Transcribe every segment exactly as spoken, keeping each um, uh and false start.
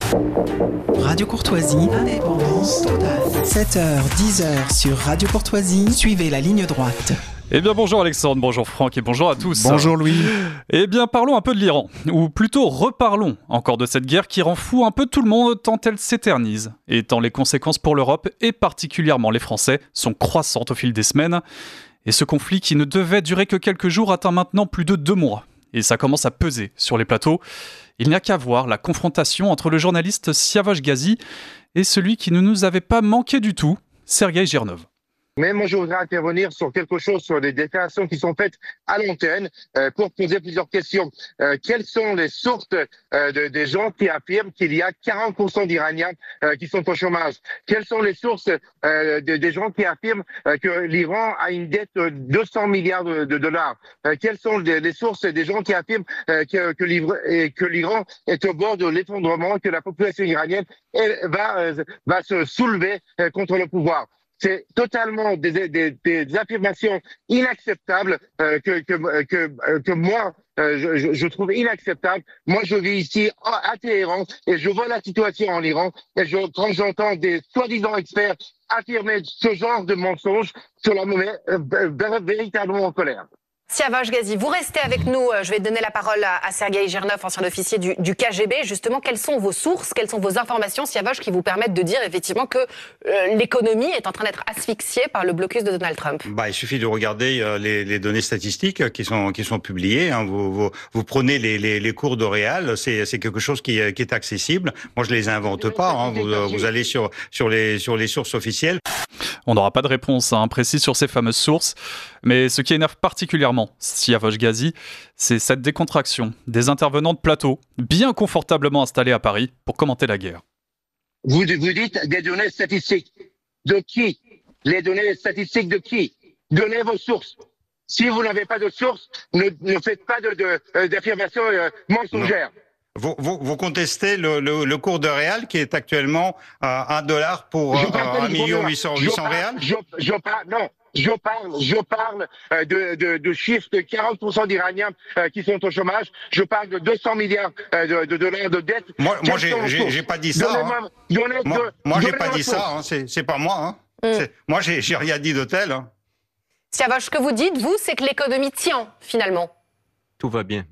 Radio Courtoisie, indépendance totale. sept heures, dix heures sur Radio Courtoisie, suivez la ligne droite. Eh bien bonjour Alexandre, bonjour Franck et bonjour à tous. Bonjour Louis. Eh bien parlons un peu de l'Iran, ou plutôt reparlons encore de cette guerre qui rend fou un peu tout le monde tant elle s'éternise, et tant les conséquences pour l'Europe et particulièrement les Français sont croissantes au fil des semaines. Et ce conflit qui ne devait durer que quelques jours atteint maintenant plus de deux mois. Et ça commence à peser sur les plateaux. Il n'y a qu'à voir la confrontation entre le journaliste Siavash Ghazi et celui qui ne nous avait pas manqué du tout, Sergueï Girnov. Mais moi, je voudrais intervenir sur quelque chose, sur des déclarations qui sont faites à l'antenne euh, pour poser plusieurs questions. Euh, quelles sont les sources euh, de, des gens qui affirment qu'il y a quarante pour cent d'Iraniens euh, qui sont au chômage? Quelles sont les sources euh, de, des gens qui affirment euh, que l'Iran a une dette de deux cents milliards de, de dollars? euh, Quelles sont les, les sources des gens qui affirment euh, que, que, que l'Iran est au bord de l'effondrement, que la population iranienne elle, va, euh, va se soulever euh, contre le pouvoir? C'est totalement des, des, des affirmations inacceptables euh, que, que, que, que moi, euh, je, je trouve inacceptables. Moi, je vis ici à Téhéran et je vois la situation en Iran. Et je, quand j'entends des soi-disant experts affirmer ce genre de mensonges, cela me met euh, véritablement en colère. Siavash Ghazi, vous restez avec nous. Je vais donner la parole à, à Sergueï Girnov, ancien officier du, du K G B. Justement, quelles sont vos sources, quelles sont vos informations, Siavash, qui vous permettent de dire effectivement que euh, l'économie est en train d'être asphyxiée par le blocus de Donald Trump? Bah, il suffit de regarder euh, les, les données statistiques qui sont qui sont publiées. Hein. Vous, vous, vous prenez les, les, les cours d'Oréal, c'est c'est quelque chose qui, qui est accessible. Moi, je les invente pas. Hein. Vous, vous allez sur sur les sur les sources officielles. On n'aura pas de réponse hein, précise sur ces fameuses sources, mais ce qui énerve particulièrement Siavash Ghazi, c'est cette décontraction des intervenants de plateau, bien confortablement installés à Paris pour commenter la guerre. Vous, vous dites des données statistiques. De qui? Les données statistiques de qui? Donnez vos sources. Si vous n'avez pas de sources, ne, ne faites pas de, de, d'affirmations euh, mensongères. Non. Vous, vous, vous contestez le, le, le cours de réal qui est actuellement à un dollar pour un million huit cents réal? Je, je parle, non, je parle, je parle euh, de, de, de chiffres de quarante pour cent d'Iraniens euh, qui sont au chômage. Je parle de deux cents milliards euh, de, de dollars de dette. Moi, moi j'ai, j'ai, j'ai pas dit ça. Hein. Donnez, moi, de, moi j'ai pas dit ça. Hein. C'est, c'est pas moi. Hein. Mm. C'est, moi, j'ai, j'ai rien dit de tel. Hein. Siavash, ce que vous dites, vous, c'est que l'économie tient finalement. Tout va bien.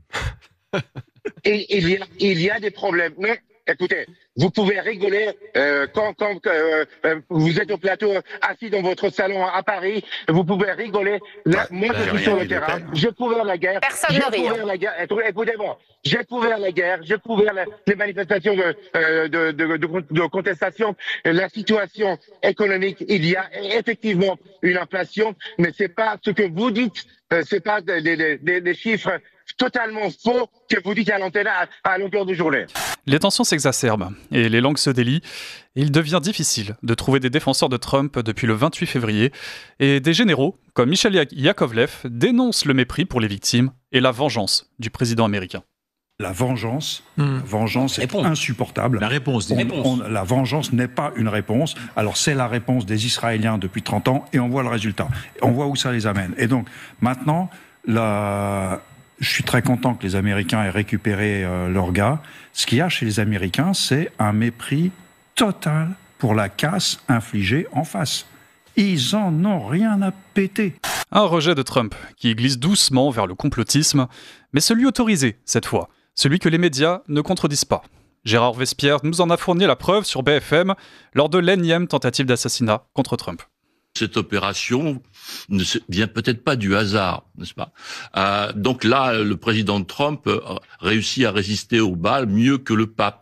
Et il y a, il y a des problèmes. Non, écoutez, vous pouvez rigoler euh, quand, quand euh, vous êtes au plateau assis dans votre salon à Paris. Vous pouvez rigoler. Là, moi, je suis sur le terrain. J'ai couvert la guerre. Personne ne rit. Écoutez-moi, j'ai couvert la guerre. J'ai couvert la, les manifestations de, euh, de, de, de, de contestation. La situation économique, il y a effectivement une inflation, mais c'est pas ce que vous dites. Euh, c'est pas des, des, des, des chiffres totalement faux que vous dites à l'antenne à, à longueur de journée. Les tensions s'exacerbent et les langues se délient. Et il devient difficile de trouver des défenseurs de Trump depuis le vingt-huit février. Et des généraux, comme Michel Yakovlev, dénoncent le mépris pour les victimes et la vengeance du président américain. La vengeance, mmh. vengeance est réponse. insupportable. La réponse, on, réponse. On, la vengeance n'est pas une réponse. Alors c'est la réponse des Israéliens depuis trente ans et on voit le résultat. On voit où ça les amène. Et donc maintenant, la... je suis très content que les Américains aient récupéré euh, leurs gars. Ce qu'il y a chez les Américains, c'est un mépris total pour la casse infligée en face. Ils en ont rien à péter. Un rejet de Trump qui glisse doucement vers le complotisme, mais celui autorisé cette fois. Celui que les médias ne contredisent pas. Gérard Vespierre nous en a fourni la preuve sur B F M lors de l'énième tentative d'assassinat contre Trump. Cette opération ne vient peut-être pas du hasard, n'est-ce pas? euh, Donc là, le président Trump réussit à résister au bal mieux que le pape.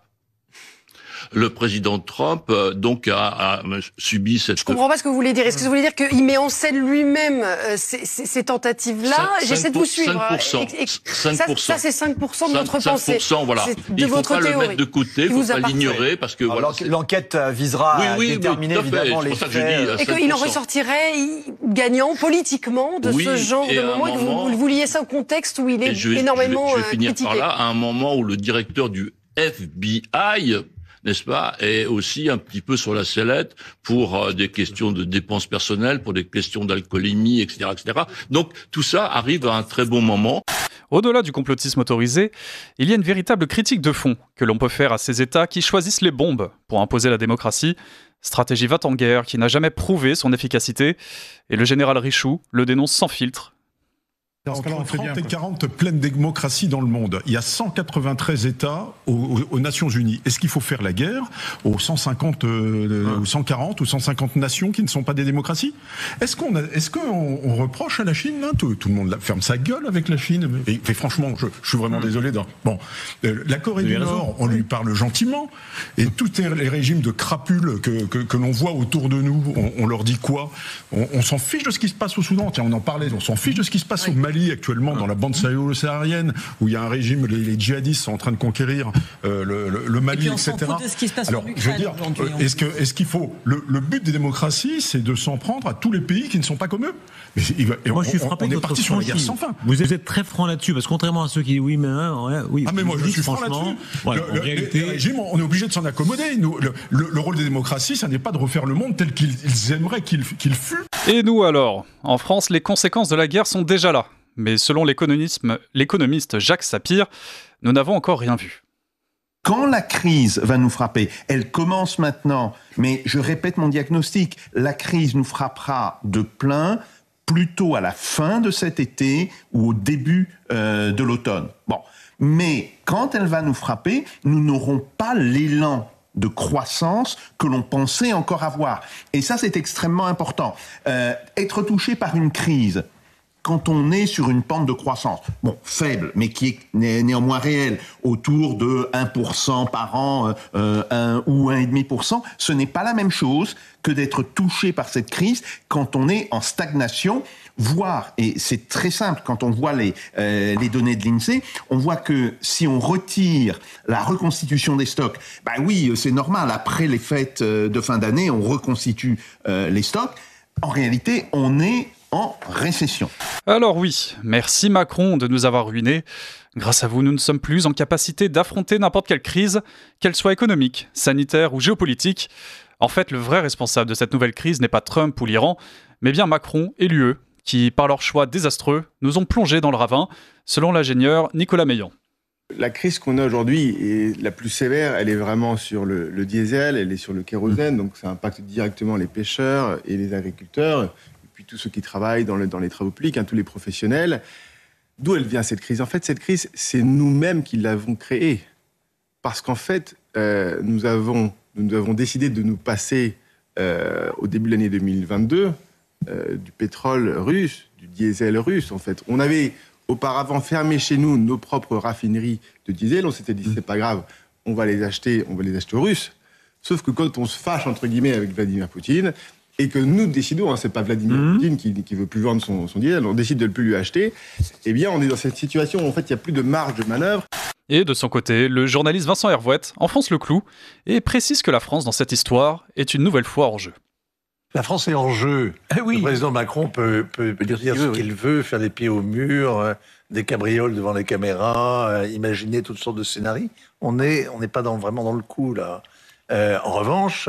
Le président Trump euh, donc a, a subi cette... Je comprends pas ce que vous voulez dire. Est-ce que vous voulez dire qu'il met en scène lui-même euh, ces, ces, ces tentatives-là? J'essaie de vous suivre. cinq pour cent. cinq pour cent. Ça, ça c'est cinq pour cent de votre pensée. cinq pour cent, voilà. De il ne faut votre pas théorie, le mettre de côté, il ne faut pas l'ignorer, parce que... Alors, voilà, l'enquête visera oui, oui, à déterminer oui, évidemment fait. les faits. faits. Et qu'il en ressortirait gagnant politiquement de oui, ce genre de moment, et que vous, vous liez ça au contexte où il est je, énormément je vais, je vais finir critiqué. par là, à un moment où le directeur du F B I n'est-ce pas, et aussi un petit peu sur la sellette pour euh, des questions de dépenses personnelles, pour des questions d'alcoolémie, et cetera, et cetera. Donc tout ça arrive à un très bon moment. Au-delà du complotisme autorisé, il y a une véritable critique de fond que l'on peut faire à ces États qui choisissent les bombes pour imposer la démocratie. Stratégie va-t-en-guerre qui n'a jamais prouvé son efficacité. Et le général Richoux le dénonce sans filtre. Entre trente et quarante pleines démocraties dans le monde. Il y a cent quatre-vingt-treize États aux, aux, aux Nations Unies. Est-ce qu'il faut faire la guerre aux cent cinquante, euh, ou cent quarante ou cent cinquante nations qui ne sont pas des démocraties ? Est-ce qu'on a, est-ce qu'on on reproche à la Chine là, tout, tout le monde ferme sa gueule avec la Chine. Et, et franchement, je, je suis vraiment désolé. Dans, bon, euh, la Corée du Nord, on lui parle gentiment. Et tous les régimes de crapules que, que, que l'on voit autour de nous, on, on leur dit quoi ? on, on s'en fiche de ce qui se passe au Soudan. Tiens, on en parlait. On s'en fiche de ce qui se passe au Mali actuellement dans la bande sahélo-saharienne où il y a un régime, les, les djihadistes sont en train de conquérir euh, le, le, le Mali, et cetera. Alors, je veux dire, est-ce que est-ce qu'il faut le, le but des démocraties, c'est de s'en prendre à tous les pays qui ne sont pas comme eux. Mais il va, et Moi, on, je suis frappé on de est votre parti sur la guerre sans fin. Vous êtes, vous êtes très franc là-dessus, parce que contrairement à ceux qui disent oui, mais hein, ouais, oui. Ah mais moi je suis franc là-dessus. Voilà, le, le, réalité... les, les régimes, on est obligé de s'en accommoder. Nous, le, le, le rôle des démocraties, ça n'est pas de refaire le monde tel qu'ils aimeraient qu'il, qu'il fût. Et nous alors ? En France, les conséquences de la guerre sont déjà là. Mais selon l'économiste Jacques Sapir, nous n'avons encore rien vu. Quand la crise va nous frapper, elle commence maintenant, mais je répète mon diagnostic, la crise nous frappera de plein plutôt à la fin de cet été ou au début euh, de l'automne. Bon, mais quand elle va nous frapper, nous n'aurons pas l'élan de croissance que l'on pensait encore avoir. Et ça, c'est extrêmement important. Euh, être touché par une crise, quand on est sur une pente de croissance, bon, faible, mais qui est né, néanmoins réelle, autour de un pour cent par an euh, un, ou un virgule cinq pour cent, ce n'est pas la même chose que d'être touché par cette crise quand on est en stagnation, voire, et c'est très simple, quand on voit les, euh, les données de l'INSEE, on voit que si on retire la reconstitution des stocks, bah oui, c'est normal, après les fêtes de fin d'année, on reconstitue euh, les stocks. En réalité, on est en récession. Alors oui, merci Macron de nous avoir ruinés. Grâce à vous, nous ne sommes plus en capacité d'affronter n'importe quelle crise, qu'elle soit économique, sanitaire ou géopolitique. En fait, le vrai responsable de cette nouvelle crise n'est pas Trump ou l'Iran, mais bien Macron et l'U E, qui, par leur choix désastreux, nous ont plongés dans le ravin, selon l'ingénieur Nicolas Meillan. La crise qu'on a aujourd'hui est la plus sévère, elle est vraiment sur le, le diesel, elle est sur le kérosène, donc ça impacte directement les pêcheurs et les agriculteurs, puis tous ceux qui travaillent dans, le, dans les travaux publics, hein, tous les professionnels. D'où elle vient cette crise ? En fait, cette crise, c'est nous-mêmes qui l'avons créée. Parce qu'en fait, euh, nous, avons, nous avons décidé de nous passer, euh, au début de l'année deux mille vingt-deux, euh, du pétrole russe, du diesel russe, en fait. On avait auparavant fermé chez nous nos propres raffineries de diesel. On s'était dit, c'est pas grave, on va les acheter, on va les acheter aux Russes. Sauf que quand on se fâche, entre guillemets, avec Vladimir Poutine, et que nous décidons, hein, c'est pas Vladimir mmh. Poutine qui, qui veut plus vendre son, son diesel, on décide de ne plus lui acheter, eh bien on est dans cette situation où en fait il n'y a plus de marge de manœuvre. Et de son côté, le journaliste Vincent Hervouette enfonce le clou et précise que la France dans cette histoire est une nouvelle fois hors jeu. La France est hors jeu. Eh oui. Le président Macron peut, peut, peut dire, dire ce qu'il veut, faire les pieds au mur, euh, des cabrioles devant les caméras, euh, imaginer toutes sortes de scénarios. On n'est on n'est pas dans, vraiment dans le coup là. Euh, en revanche,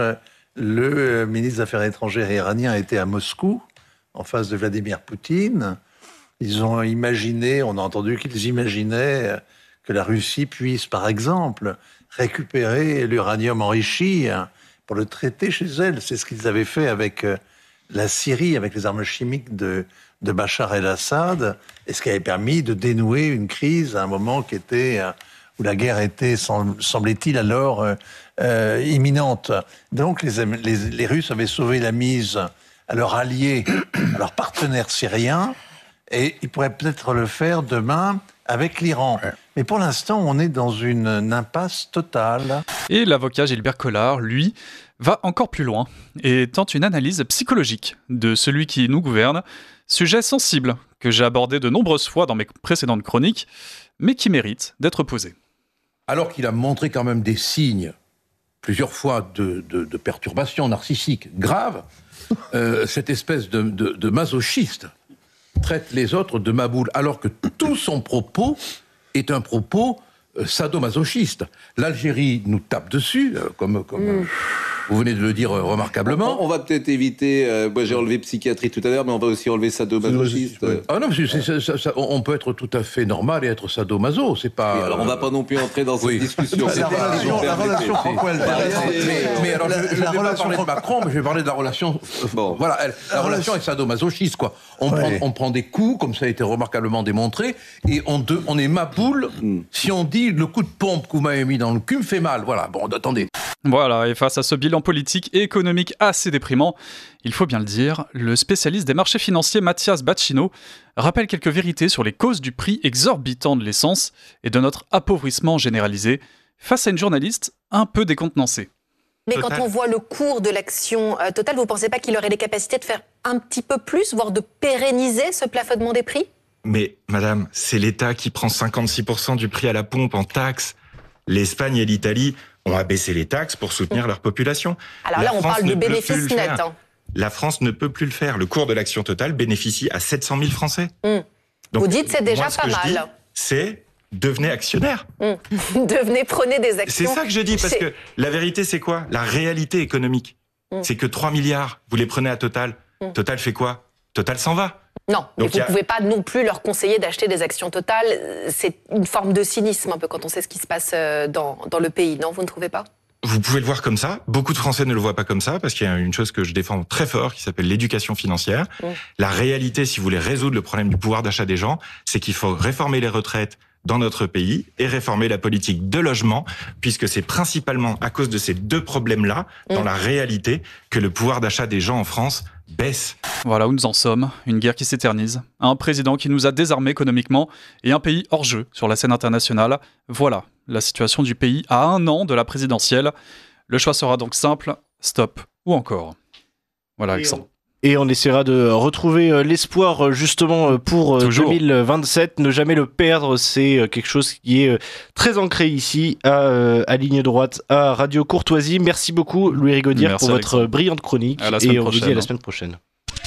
le ministre des Affaires étrangères iranien était à Moscou, en face de Vladimir Poutine. Ils ont imaginé, on a entendu qu'ils imaginaient que la Russie puisse, par exemple, récupérer l'uranium enrichi pour le traiter chez elle. C'est ce qu'ils avaient fait avec la Syrie, avec les armes chimiques de, de Bachar el-Assad, et ce qui avait permis de dénouer une crise à un moment qui était, où la guerre était, semblait-il alors, euh, euh, imminente. Donc les, les, les Russes avaient sauvé la mise à leurs alliés, à leurs partenaires syriens, et ils pourraient peut-être le faire demain avec l'Iran. Mais pour l'instant, on est dans une, une impasse totale. Et l'avocat Gilbert Collard, lui, va encore plus loin et tente une analyse psychologique de celui qui nous gouverne, sujet sensible que j'ai abordé de nombreuses fois dans mes précédentes chroniques, mais qui mérite d'être posé. Alors qu'il a montré quand même des signes, plusieurs fois, de, de, de perturbations narcissiques graves, euh, cette espèce de, de, de masochiste traite les autres de maboules, alors que tout son propos est un propos euh, sadomasochiste. L'Algérie nous tape dessus, euh, comme, comme mm. euh, vous venez de le dire euh, remarquablement. On, on va peut-être éviter, euh, moi j'ai enlevé psychiatrie tout à l'heure, mais on va aussi enlever sadomasochiste. Euh. Ah non, c'est, c'est, c'est, ça, on peut être tout à fait normal et être sadomaso, c'est pas... Oui, alors on va pas non plus entrer dans cette oui. discussion. La relation, la relation franco-algérienne. Mais alors, je, je la, vais relation... pas parler de Macron, mais je vais parler de la relation... Bon. Voilà, elle, la, la relation est sadomasochiste, quoi. On, ouais. prend, on prend des coups, comme ça a été remarquablement démontré, et on, de, on est maboule mm. si on dit le coup de pompe que vous m'avez mis dans le cul me fait mal. Voilà, bon, attendez. Voilà, et face à ce bilan politique et économique assez déprimant, il faut bien le dire, le spécialiste des marchés financiers Mathias Bacchino rappelle quelques vérités sur les causes du prix exorbitant de l'essence et de notre appauvrissement généralisé face à une journaliste un peu décontenancée. Mais Total. Quand on voit le cours de l'action euh, Total, vous ne pensez pas qu'il aurait les capacités de faire un petit peu plus, voire de pérenniser ce plafonnement des prix ? Mais madame, c'est l'État qui prend cinquante-six pour cent du prix à la pompe en taxes. L'Espagne et l'Italie ont abaissé les taxes pour soutenir mmh. leur population. Alors là, la on France parle de bénéfices nets. Hein. La France ne peut plus le faire. Le cours de l'action Total bénéficie à sept cent mille Français. Mmh. Donc, vous dites c'est déjà moi, ce pas que mal. Je dis, c'est devenez actionnaire. Mmh. Devenez, prenez des actions. C'est ça que je dis, parce c'est... que la vérité, c'est quoi ? La réalité économique, mmh. c'est que trois milliards, vous les prenez à Total. Mmh. Total fait quoi ? Total s'en va. Non, mais Donc, vous ne a... pouvez pas non plus leur conseiller d'acheter des actions Total. C'est une forme de cynisme un peu quand on sait ce qui se passe dans, dans le pays, non ? Vous ne trouvez pas ? Vous pouvez le voir comme ça. Beaucoup de Français ne le voient pas comme ça parce qu'il y a une chose que je défends très fort qui s'appelle l'éducation financière. Mmh. La réalité, si vous voulez résoudre le problème du pouvoir d'achat des gens, c'est qu'il faut réformer les retraites dans notre pays et réformer la politique de logement, puisque c'est principalement à cause de ces deux problèmes-là, mmh. dans la réalité, que le pouvoir d'achat des gens en France baisse. Voilà où nous en sommes, une guerre qui s'éternise, un président qui nous a désarmés économiquement et un pays hors jeu sur la scène internationale. Voilà la situation du pays à un an de la présidentielle. Le choix sera donc simple, stop ou encore. Voilà Alexandre. Et on essaiera de retrouver l'espoir justement pour Toujours. deux mille vingt-sept. Ne jamais le perdre, c'est quelque chose qui est très ancré ici à, à Ligne Droite, à Radio Courtoisie. Merci beaucoup Louis Rigaudière Merci pour Alexandre. Votre brillante chronique. Et on vous dit à la semaine prochaine.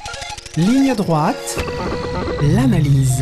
Ligne Droite, l'analyse.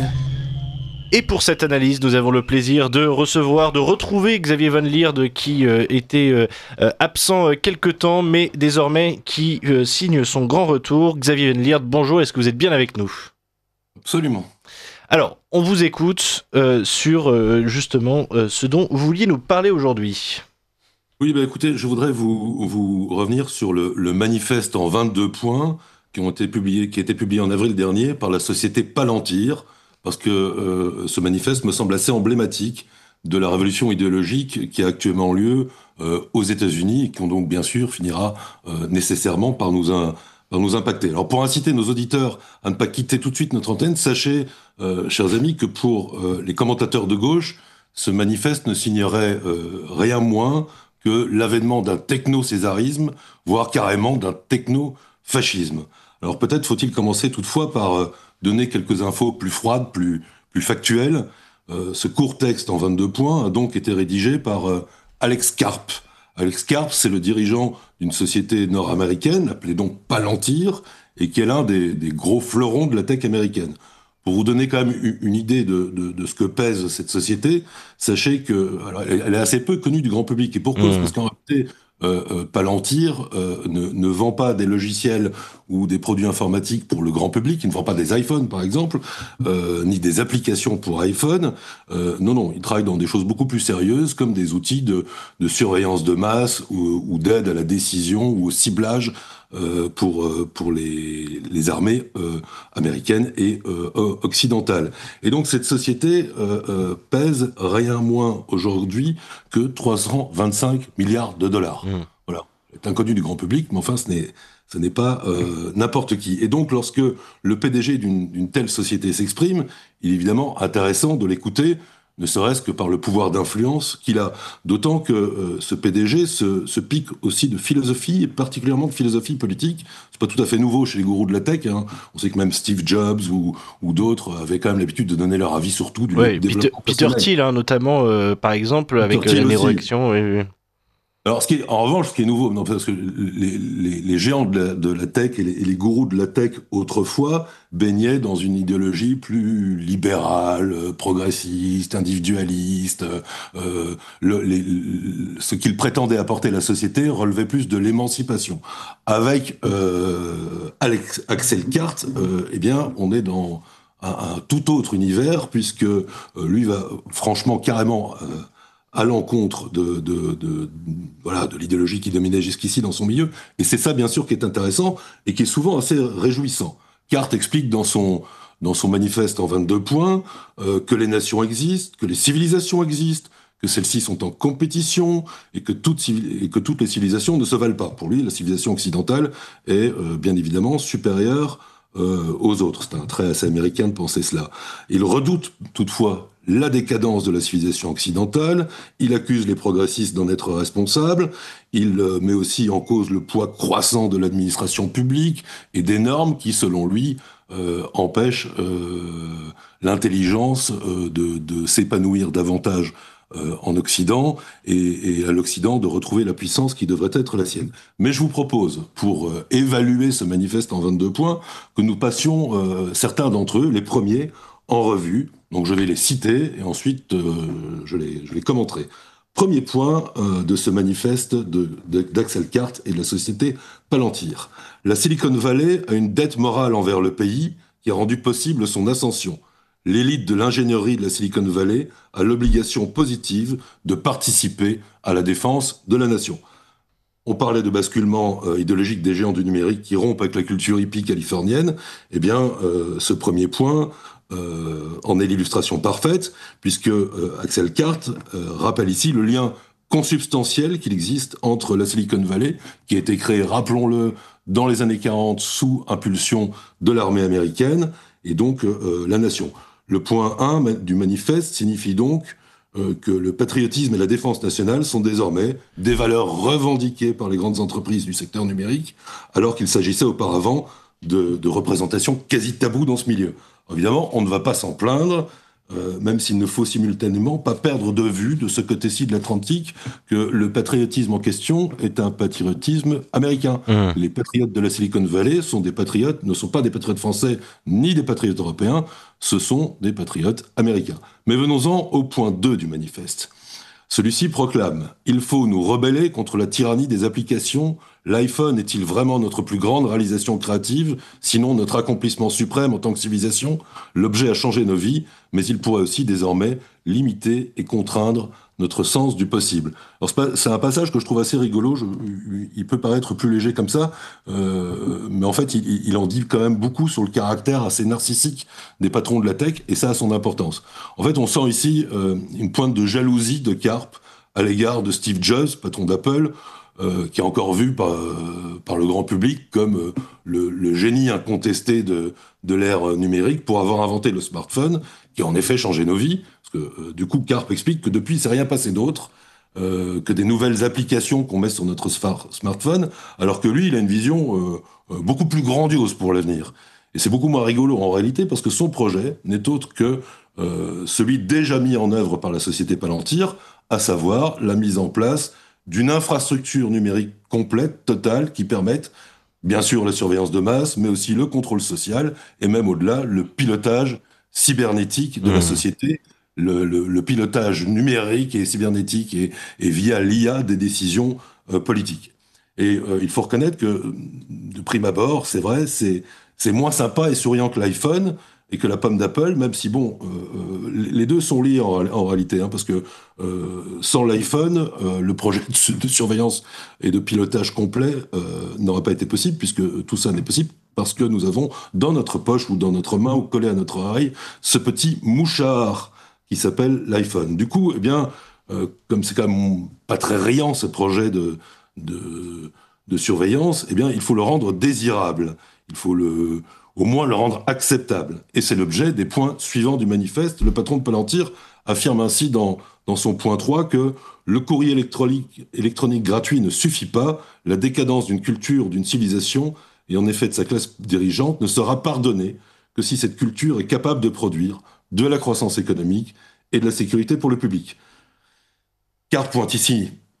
Et pour cette analyse, nous avons le plaisir de recevoir, de retrouver Xavier Van Lierde qui euh, était euh, absent quelque temps, mais désormais qui euh, signe son grand retour. Xavier Van Lierde, bonjour, est-ce que vous êtes bien avec nous ? Absolument. Alors, on vous écoute euh, sur euh, justement euh, ce dont vous vouliez nous parler aujourd'hui. Oui, bah écoutez, je voudrais vous, vous revenir sur le, le manifeste en vingt-deux points qui ont été publiés, qui a été publié en avril dernier par la société Palantir, parce que euh, ce manifeste me semble assez emblématique de la révolution idéologique qui a actuellement lieu euh, aux États-Unis et qui donc bien sûr finira euh, nécessairement par nous, un, par nous impacter. Alors pour inciter nos auditeurs à ne pas quitter tout de suite notre antenne, sachez, euh, chers amis, que pour euh, les commentateurs de gauche, ce manifeste ne signerait euh, rien moins que l'avènement d'un techno-césarisme, voire carrément d'un techno-fascisme. Alors peut-être faut-il commencer toutefois par euh, donner quelques infos plus froides, plus, plus factuelles. Euh, ce court texte en vingt-deux points a donc été rédigé par euh, Alex Karp. Alex Karp, c'est le dirigeant d'une société nord-américaine, appelée donc Palantir, et qui est l'un des, des gros fleurons de la tech américaine. Pour vous donner quand même une, une idée de, de, de ce que pèse cette société, sachez que alors, elle, elle est assez peu connue du grand public. Et pourquoi ? Mmh. Parce qu'en réalité, Euh, euh, Palantir euh, ne, ne vend pas des logiciels ou des produits informatiques pour le grand public, il ne vend pas des iPhones par exemple, euh, ni des applications pour iPhone. Euh, non, non, il travaille dans des choses beaucoup plus sérieuses comme des outils de, de surveillance de masse ou, ou d'aide à la décision ou au ciblage euh, pour, euh, pour les, les armées euh, américaines et euh, occidentales. Et donc cette société euh, euh, pèse rien moins aujourd'hui que trois cent vingt-cinq milliards de dollars. Mmh. Voilà, c'est inconnu du grand public, mais enfin ce n'est, ce n'est pas euh, n'importe qui. Et donc lorsque le P D G d'une, d'une telle société s'exprime, il est évidemment intéressant de l'écouter, ne serait-ce que par le pouvoir d'influence qu'il a. D'autant que euh, ce P D G se, se pique aussi de philosophie, et particulièrement de philosophie politique. C'est pas tout à fait nouveau chez les gourous de la tech. Hein. On sait que même Steve Jobs ou, ou d'autres avaient quand même l'habitude de donner leur avis sur tout du ouais, développement Peter, Peter Thiel, hein, notamment, euh, par exemple, Peter avec euh, la neuroaction. Oui, oui. Alors, ce qui est, en revanche, ce qui est nouveau, non, parce que les, les, les géants de la, de la tech et les, et les gourous de la tech autrefois baignaient dans une idéologie plus libérale, progressiste, individualiste. Euh, le, les, le, ce qu'ils prétendaient apporter à la société relevait plus de l'émancipation. Avec euh, Alex, Axel Kart, euh, eh bien, on est dans un, un tout autre univers, puisque euh, lui va franchement carrément euh, à l'encontre de, de, de, de, voilà, de l'idéologie qui dominait jusqu'ici dans son milieu. Et c'est ça, bien sûr, qui est intéressant et qui est souvent assez réjouissant. Kart explique dans son, dans son manifeste en vingt-deux points euh, que les nations existent, que les civilisations existent, que celles-ci sont en compétition et que, toutes, et que toutes les civilisations ne se valent pas. Pour lui, la civilisation occidentale est euh, bien évidemment supérieure euh, aux autres. C'est un trait assez américain de penser cela. Il redoute toutefois la décadence de la civilisation occidentale, il accuse les progressistes d'en être responsables, il euh, met aussi en cause le poids croissant de l'administration publique et des normes qui, selon lui, euh, empêchent euh, l'intelligence euh, de, de s'épanouir davantage euh, en Occident et, et à l'Occident de retrouver la puissance qui devrait être la sienne. Mais je vous propose, pour euh, évaluer ce manifeste en vingt-deux points, que nous passions euh, certains d'entre eux, les premiers, en revue. Donc je vais les citer et ensuite euh, je, les, je les commenterai. Premier point euh, de ce manifeste de, de, d'Axel Kart et de la société Palantir. La Silicon Valley a une dette morale envers le pays qui a rendu possible son ascension. L'élite de l'ingénierie de la Silicon Valley a l'obligation positive de participer à la défense de la nation. On parlait de basculement euh, idéologique des géants du numérique qui rompent avec la culture hippie californienne. Eh bien, euh, ce premier point Euh, en est l'illustration parfaite, puisque euh, Axel Kart euh, rappelle ici le lien consubstantiel qu'il existe entre la Silicon Valley, qui a été créée, rappelons-le, dans les années quarante sous impulsion de l'armée américaine, et donc euh, la nation. Le point un du manifeste signifie donc euh, que le patriotisme et la défense nationale sont désormais des valeurs revendiquées par les grandes entreprises du secteur numérique, alors qu'il s'agissait auparavant de, de représentations quasi taboues dans ce milieu. Évidemment, on ne va pas s'en plaindre, euh, même s'il ne faut simultanément pas perdre de vue de ce côté-ci de l'Atlantique que le patriotisme en question est un patriotisme américain. Mmh. Les patriotes de la Silicon Valley sont des patriotes, ne sont pas des patriotes français ni des patriotes européens, ce sont des patriotes américains. Mais venons-en au point deux du manifeste. Celui-ci proclame « Il faut nous rebeller contre la tyrannie des applications. L'iPhone est-il vraiment notre plus grande réalisation créative, sinon notre accomplissement suprême en tant que civilisation? L'objet a changé nos vies, mais il pourrait aussi désormais limiter et contraindre notre sens du possible. » Alors c'est un passage que je trouve assez rigolo, je, il peut paraître plus léger comme ça, euh, mais en fait il, il en dit quand même beaucoup sur le caractère assez narcissique des patrons de la tech, et ça a son importance. En fait on sent ici euh, une pointe de jalousie de Karp à l'égard de Steve Jobs, patron d'Apple, euh, qui est encore vu par, euh, par le grand public comme euh, le, le génie incontesté de, de l'ère numérique pour avoir inventé le smartphone, qui a en effet changé nos vies. Parce que euh, du coup, Karp explique que depuis, il ne s'est rien passé d'autre euh, que des nouvelles applications qu'on met sur notre smartphone, alors que lui, il a une vision euh, euh, beaucoup plus grandiose pour l'avenir. Et c'est beaucoup moins rigolo en réalité, parce que son projet n'est autre que euh, celui déjà mis en œuvre par la société Palantir, à savoir la mise en place d'une infrastructure numérique complète, totale, qui permette, bien sûr, la surveillance de masse, mais aussi le contrôle social, et même au-delà, le pilotage cybernétique de mmh. la société, le, le, le pilotage numérique et cybernétique, et, et via l'I A des décisions euh, politiques. Et euh, il faut reconnaître que, de prime abord, c'est vrai, c'est, c'est moins sympa et souriant que l'iPhone, et que la pomme d'Apple, même si, bon, euh, les deux sont liés en, en réalité, hein, parce que euh, sans l'iPhone, euh, le projet de, de surveillance et de pilotage complet euh, n'aurait pas été possible, puisque tout ça n'est possible parce que nous avons dans notre poche ou dans notre main ou collé à notre oreille ce petit mouchard qui s'appelle l'iPhone. Du coup, eh bien, euh, comme c'est quand même pas très riant ce projet de, de, de surveillance, eh bien, il faut le rendre désirable. Il faut le... au moins le rendre acceptable. Et c'est l'objet des points suivants du manifeste. Le patron de Palantir affirme ainsi dans, dans son point trois que le courrier électronique, électronique gratuit ne suffit pas, la décadence d'une culture, d'une civilisation, et en effet de sa classe dirigeante, ne sera pardonnée que si cette culture est capable de produire de la croissance économique et de la sécurité pour le public. Karp pointe ici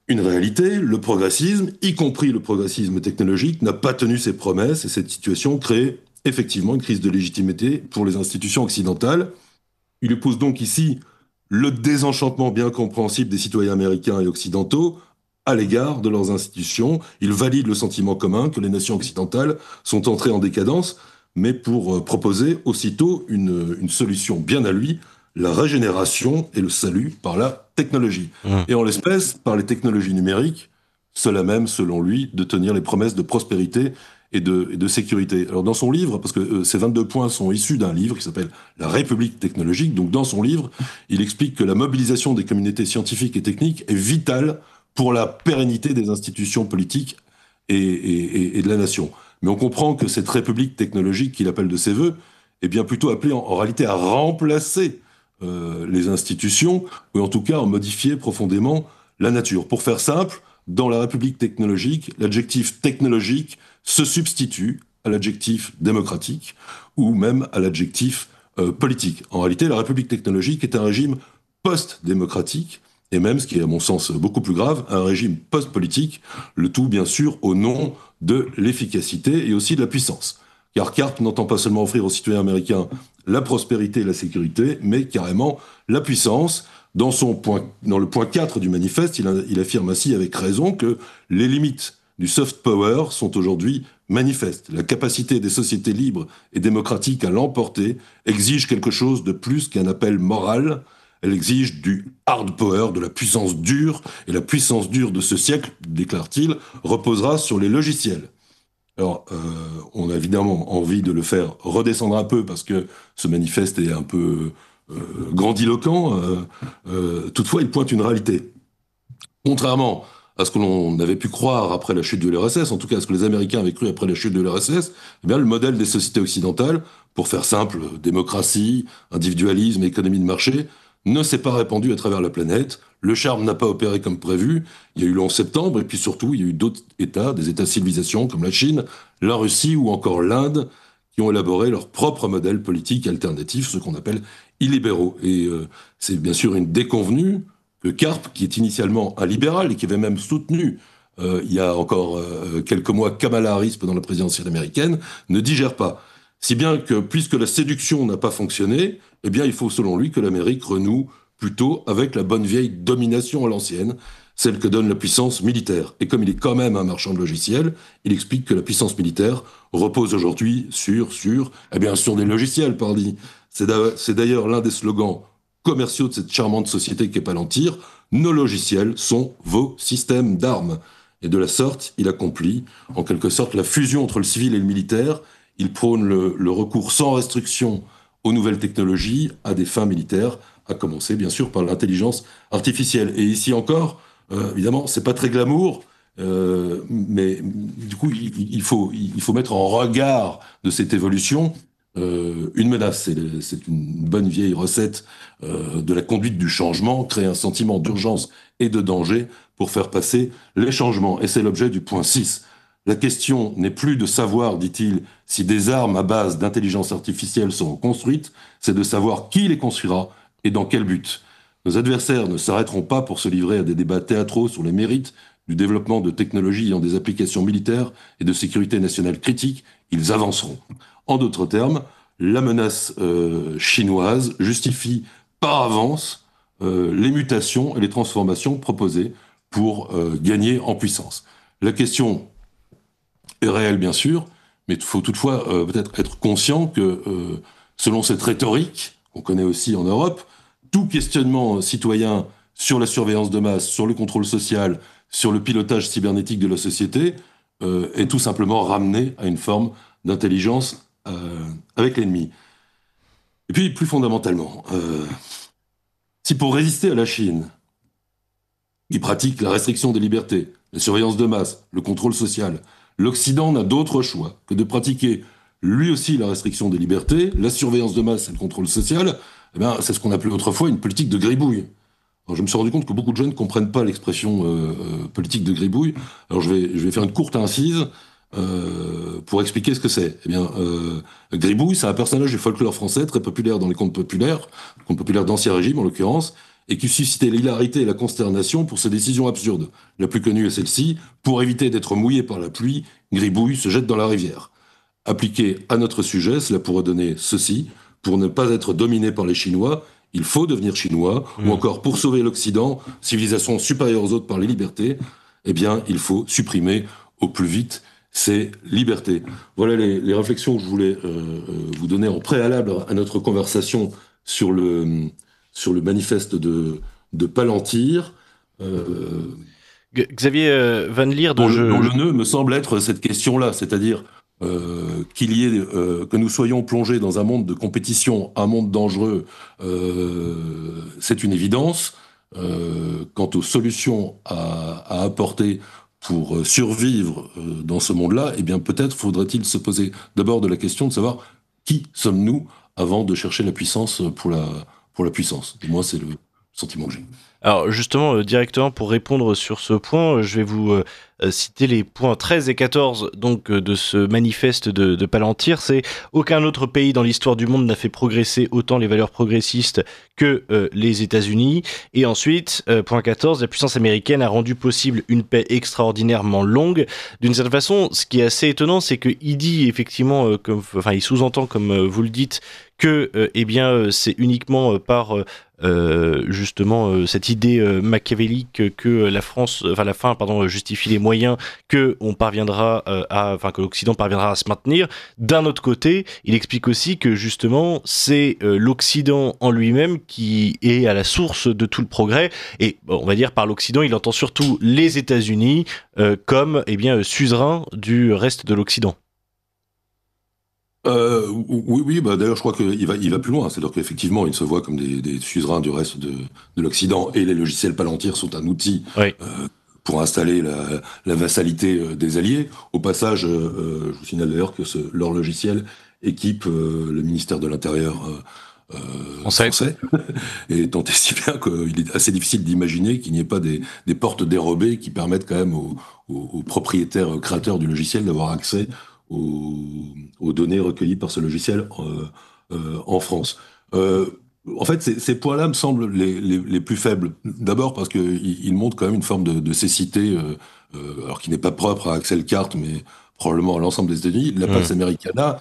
une réalité, le progressisme, y compris le progressisme technologique, n'a pas tenu ses promesses et cette situation crée effectivement une crise de légitimité pour les institutions occidentales. Il oppose donc ici le désenchantement bien compréhensible des citoyens américains et occidentaux à l'égard de leurs institutions. Il valide le sentiment commun que les nations occidentales sont entrées en décadence, mais pour proposer aussitôt une, une solution bien à lui, la régénération et le salut par la technologie. Mmh. Et en l'espèce, par les technologies numériques, cela même, selon lui, de tenir les promesses de prospérité et de, et de sécurité. Alors dans son livre, parce que euh, ces vingt-deux points sont issus d'un livre qui s'appelle « La République technologique », donc dans son livre, il explique que la mobilisation des communautés scientifiques et techniques est vitale pour la pérennité des institutions politiques et, et, et de la nation. Mais on comprend que cette République technologique qu'il appelle de ses voeux est bien plutôt appelée en, en réalité à remplacer euh, les institutions, ou en tout cas à modifier profondément la nature. Pour faire simple, dans la République technologique, l'adjectif technologique se substitue à l'adjectif démocratique ou même à l'adjectif euh, politique. En réalité, la République technologique est un régime post-démocratique et même, ce qui est à mon sens beaucoup plus grave, un régime post-politique, le tout bien sûr au nom de l'efficacité et aussi de la puissance. Car Karp n'entend pas seulement offrir aux citoyens américains la prospérité et la sécurité, mais carrément la puissance. Dans, son point, dans le point quatre du manifeste, il, a, il affirme ainsi avec raison que les limites du soft power sont aujourd'hui manifestes. La capacité des sociétés libres et démocratiques à l'emporter exige quelque chose de plus qu'un appel moral. Elle exige du hard power, de la puissance dure, et la puissance dure de ce siècle, déclare-t-il, reposera sur les logiciels. Alors, euh, on a évidemment envie de le faire redescendre un peu, parce que ce manifeste est un peu euh, grandiloquent. Euh, euh, toutefois, il pointe une réalité. Contrairement à ce que l'on avait pu croire après la chute de l'U R S S, en tout cas à ce que les Américains avaient cru après la chute de l'U R S S, eh bien, le modèle des sociétés occidentales, pour faire simple, démocratie, individualisme, économie de marché, ne s'est pas répandu à travers la planète. Le charme n'a pas opéré comme prévu. Il y a eu le onze septembre, et puis surtout, il y a eu d'autres États, des États-civilisations comme la Chine, la Russie ou encore l'Inde, qui ont élaboré leur propre modèle politique alternatif, ce qu'on appelle illibéraux. Et euh, c'est bien sûr une déconvenue que Karp, qui est initialement un libéral et qui avait même soutenu euh, il y a encore euh, quelques mois Kamala Harris pendant la présidentielle américaine, ne digère pas. Si bien que, puisque la séduction n'a pas fonctionné, eh bien, il faut, selon lui, que l'Amérique renoue plutôt avec la bonne vieille domination à l'ancienne, celle que donne la puissance militaire. Et comme il est quand même un marchand de logiciels, il explique que la puissance militaire repose aujourd'hui sur, sur, eh bien, sur des logiciels, pardi. C'est d'ailleurs l'un des slogans commerciaux de cette charmante société qu'est Palantir. Nos logiciels sont vos systèmes d'armes. Et de la sorte, il accomplit, en quelque sorte, la fusion entre le civil et le militaire. Il prône le, le recours sans restriction aux nouvelles technologies, à des fins militaires, à commencer bien sûr par l'intelligence artificielle. Et ici encore, euh, évidemment, c'est pas très glamour, euh, mais du coup, il, il, faut, il faut mettre en regard de cette évolution euh, une menace. C'est une bonne vieille recette euh, de la conduite du changement, créer un sentiment d'urgence et de danger pour faire passer les changements. Et c'est l'objet du point six. La question n'est plus de savoir, dit-il, si des armes à base d'intelligence artificielle seront construites, c'est de savoir qui les construira et dans quel but. Nos adversaires ne s'arrêteront pas pour se livrer à des débats théâtraux sur les mérites du développement de technologies ayant des applications militaires et de sécurité nationale critiques, ils avanceront. En d'autres termes, la menace euh, chinoise justifie par avance euh, les mutations et les transformations proposées pour euh, gagner en puissance. La question est réel, bien sûr, mais il faut toutefois euh, peut-être être conscient que, euh, selon cette rhétorique, qu'on connaît aussi en Europe, tout questionnement citoyen sur la surveillance de masse, sur le contrôle social, sur le pilotage cybernétique de la société, euh, est tout simplement ramené à une forme d'intelligence euh, avec l'ennemi. Et puis, plus fondamentalement, euh, si pour résister à la Chine, qui pratique la restriction des libertés, la surveillance de masse, le contrôle social, l'Occident n'a d'autre choix que de pratiquer lui aussi la restriction des libertés, la surveillance de masse et le contrôle social. Eh bien, c'est ce qu'on appelait autrefois une politique de gribouille. Alors, je me suis rendu compte que beaucoup de jeunes ne comprennent pas l'expression euh, euh, politique de gribouille. Alors je vais, je vais faire une courte incise euh, pour expliquer ce que c'est. Eh bien, euh, Gribouille, c'est un personnage du folklore français très populaire dans les contes populaires, contes populaires d'Ancien Régime en l'occurrence, et qui suscitait l'hilarité et la consternation pour ces décisions absurdes. La plus connue est celle-ci: pour éviter d'être mouillé par la pluie, Gribouille se jette dans la rivière. Appliqué à notre sujet, cela pourrait donner ceci: pour ne pas être dominé par les Chinois, il faut devenir chinois, mmh. ou encore pour sauver l'Occident, civilisation supérieure aux autres par les libertés, eh bien, il faut supprimer au plus vite ces libertés. Voilà les, les réflexions que je voulais euh, vous donner en préalable à notre conversation sur le, sur le manifeste de, de Palantir. Euh, Xavier Van Lier, dont, dont, je... dont le nœud me semble être cette question-là, c'est-à-dire euh, qu'il y ait, euh, que nous soyons plongés dans un monde de compétition, un monde dangereux, euh, c'est une évidence. Euh, quant aux solutions à, à apporter pour survivre dans ce monde-là, eh bien peut-être faudrait-il se poser d'abord de la question de savoir qui sommes-nous avant de chercher la puissance pour la, pour la puissance. Et moi, c'est le sentiment que j'ai. Alors justement, euh, directement pour répondre sur ce point, je vais vous euh, citer les points treize et quatorze donc, euh, de ce manifeste de, de Palantir. C'est « Aucun autre pays dans l'histoire du monde n'a fait progresser autant les valeurs progressistes que euh, les États-Unis ». Et ensuite, euh, point quatorze, « La puissance américaine a rendu possible une paix extraordinairement longue ». D'une certaine façon, ce qui est assez étonnant, c'est qu'il dit effectivement, euh, comme, enfin il sous-entend comme euh, vous le dites, que euh, eh bien, euh, c'est uniquement euh, par... Euh, Euh, justement euh, cette idée euh, machiavélique que la France, enfin la fin pardon justifie les moyens, que on parviendra euh, à, enfin que l'Occident parviendra à se maintenir. D'un autre côté, il explique aussi que justement c'est euh, l'Occident en lui-même qui est à la source de tout le progrès. Et bon, on va dire par l'Occident, il entend surtout les États-Unis euh, comme eh bien suzerains du reste de l'Occident. Euh, oui, oui. Bah d'ailleurs, je crois qu'il va, il va plus loin. C'est-à-dire qu'effectivement, il se voit comme des, des suzerains du reste de, de l'Occident, et les logiciels Palantir sont un outil oui. euh, pour installer la, la vassalité des alliés. Au passage, euh, je vous signale d'ailleurs que ce, leur logiciel équipe euh, le ministère de l'Intérieur euh, euh, français, français. Et tant et si bien qu'il est assez difficile d'imaginer qu'il n'y ait pas des, des portes dérobées qui permettent quand même aux, aux, aux propriétaires créateurs du logiciel d'avoir accès Aux, aux données recueillies par ce logiciel euh, euh, en France. Euh, en fait, ces, ces points-là me semblent les, les, les plus faibles. D'abord parce qu'ils ils montrent quand même une forme de, de cécité, euh, euh, alors qui n'est pas propre à Axel Carte, mais probablement à l'ensemble des États-Unis. La Pax mmh. Americana,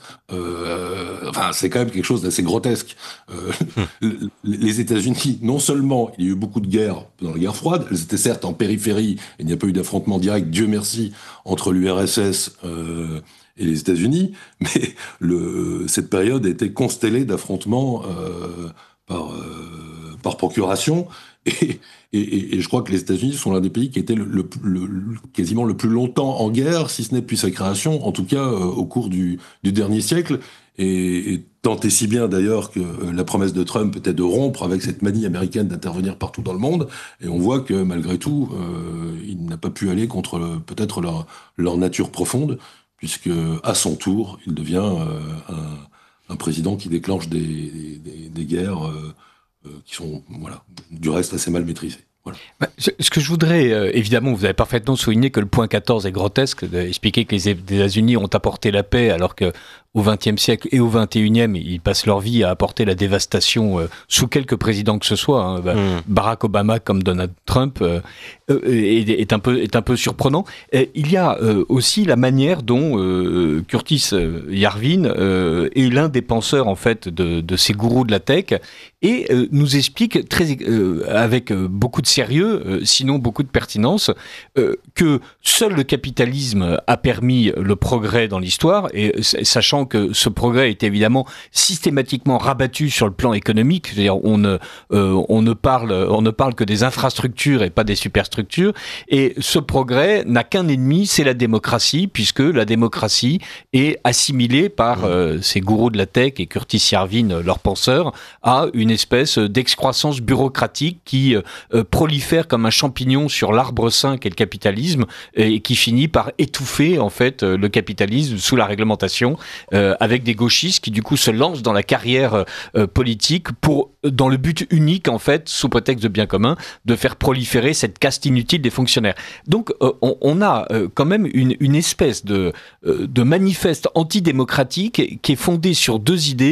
euh, enfin, c'est quand même quelque chose d'assez grotesque. Euh, mmh. Les États-Unis, non seulement il y a eu beaucoup de guerres dans la guerre froide, elles étaient certes en périphérie, il n'y a pas eu d'affrontement direct, Dieu merci, entre l'U R S S euh, et les États-Unis, mais le, cette période a été constellée d'affrontements euh, par, euh, par procuration, et, et, et je crois que les États-Unis sont l'un des pays qui était le, le, le, quasiment le plus longtemps en guerre, si ce n'est depuis sa création, en tout cas euh, au cours du, du dernier siècle, et, et tant et si bien d'ailleurs que euh, la promesse de Trump était de rompre avec cette manie américaine d'intervenir partout dans le monde, et on voit que malgré tout, euh, il n'a pas pu aller contre euh, peut-être leur, leur nature profonde, puisque à son tour, il devient euh, un, un président qui déclenche des, des, des guerres euh, euh, qui sont, voilà, du reste assez mal maîtrisées. Voilà. Bah, ce que je voudrais, euh, évidemment, vous avez parfaitement souligné que le point quatorze est grotesque, d'expliquer que les États-Unis ont apporté la paix alors que au vingtième siècle et au vingt et unième, ils passent leur vie à apporter la dévastation euh, sous quelque président que ce soit. Hein. Bah, mmh. Barack Obama comme Donald Trump euh, euh, est, est, un peu, est un peu surprenant. Et il y a euh, aussi la manière dont euh, Curtis Yarvin euh, est l'un des penseurs en fait de, de ces gourous de la tech et euh, nous explique très, euh, avec euh, beaucoup de sérieux, euh, sinon beaucoup de pertinence, euh, que seul le capitalisme a permis le progrès dans l'histoire, et sachant que ce progrès est évidemment systématiquement rabattu sur le plan économique, c'est-à-dire on ne, euh, on ne parle, on ne parle que des infrastructures et pas des superstructures, et ce progrès n'a qu'un ennemi, c'est la démocratie, puisque la démocratie est assimilée par euh, ces gourous de la tech et Curtis Yarvin, leurs penseurs, à une espèce d'excroissance bureaucratique qui euh, prolifère comme un champignon sur l'arbre sain qu'est le capitalisme et qui finit par étouffer en fait le capitalisme sous la réglementation, euh, avec des gauchistes qui du coup se lancent dans la carrière euh, politique pour, dans le but unique en fait, sous prétexte de bien commun, de faire proliférer cette caste inutile des fonctionnaires. Donc euh, on, on a euh, quand même une, une espèce de, euh, de manifeste antidémocratique qui est fondé sur deux idées.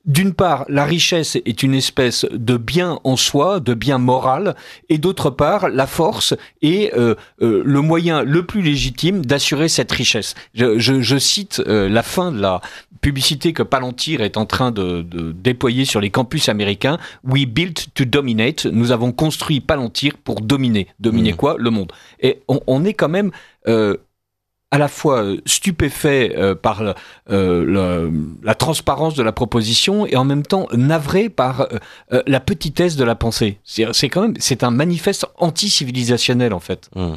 d'une part, la richesse est une espèce de bien en soi, de bien moral, et d'autre part, la force est euh, euh, le moyen le plus légitime d'assurer cette richesse. Je, je, je cite euh, la fin de la publicité que Palantir est en train de, de déployer sur les campus américains. We built to dominate. Nous avons construit Palantir pour dominer. Dominer mmh. quoi ? Le monde. Et on, on est quand même... Euh, à la fois stupéfait euh, par euh, le, la transparence de la proposition et en même temps navré par euh, la petitesse de la pensée. C'est, c'est quand même c'est un manifeste anti-civilisationnel en fait. Mmh.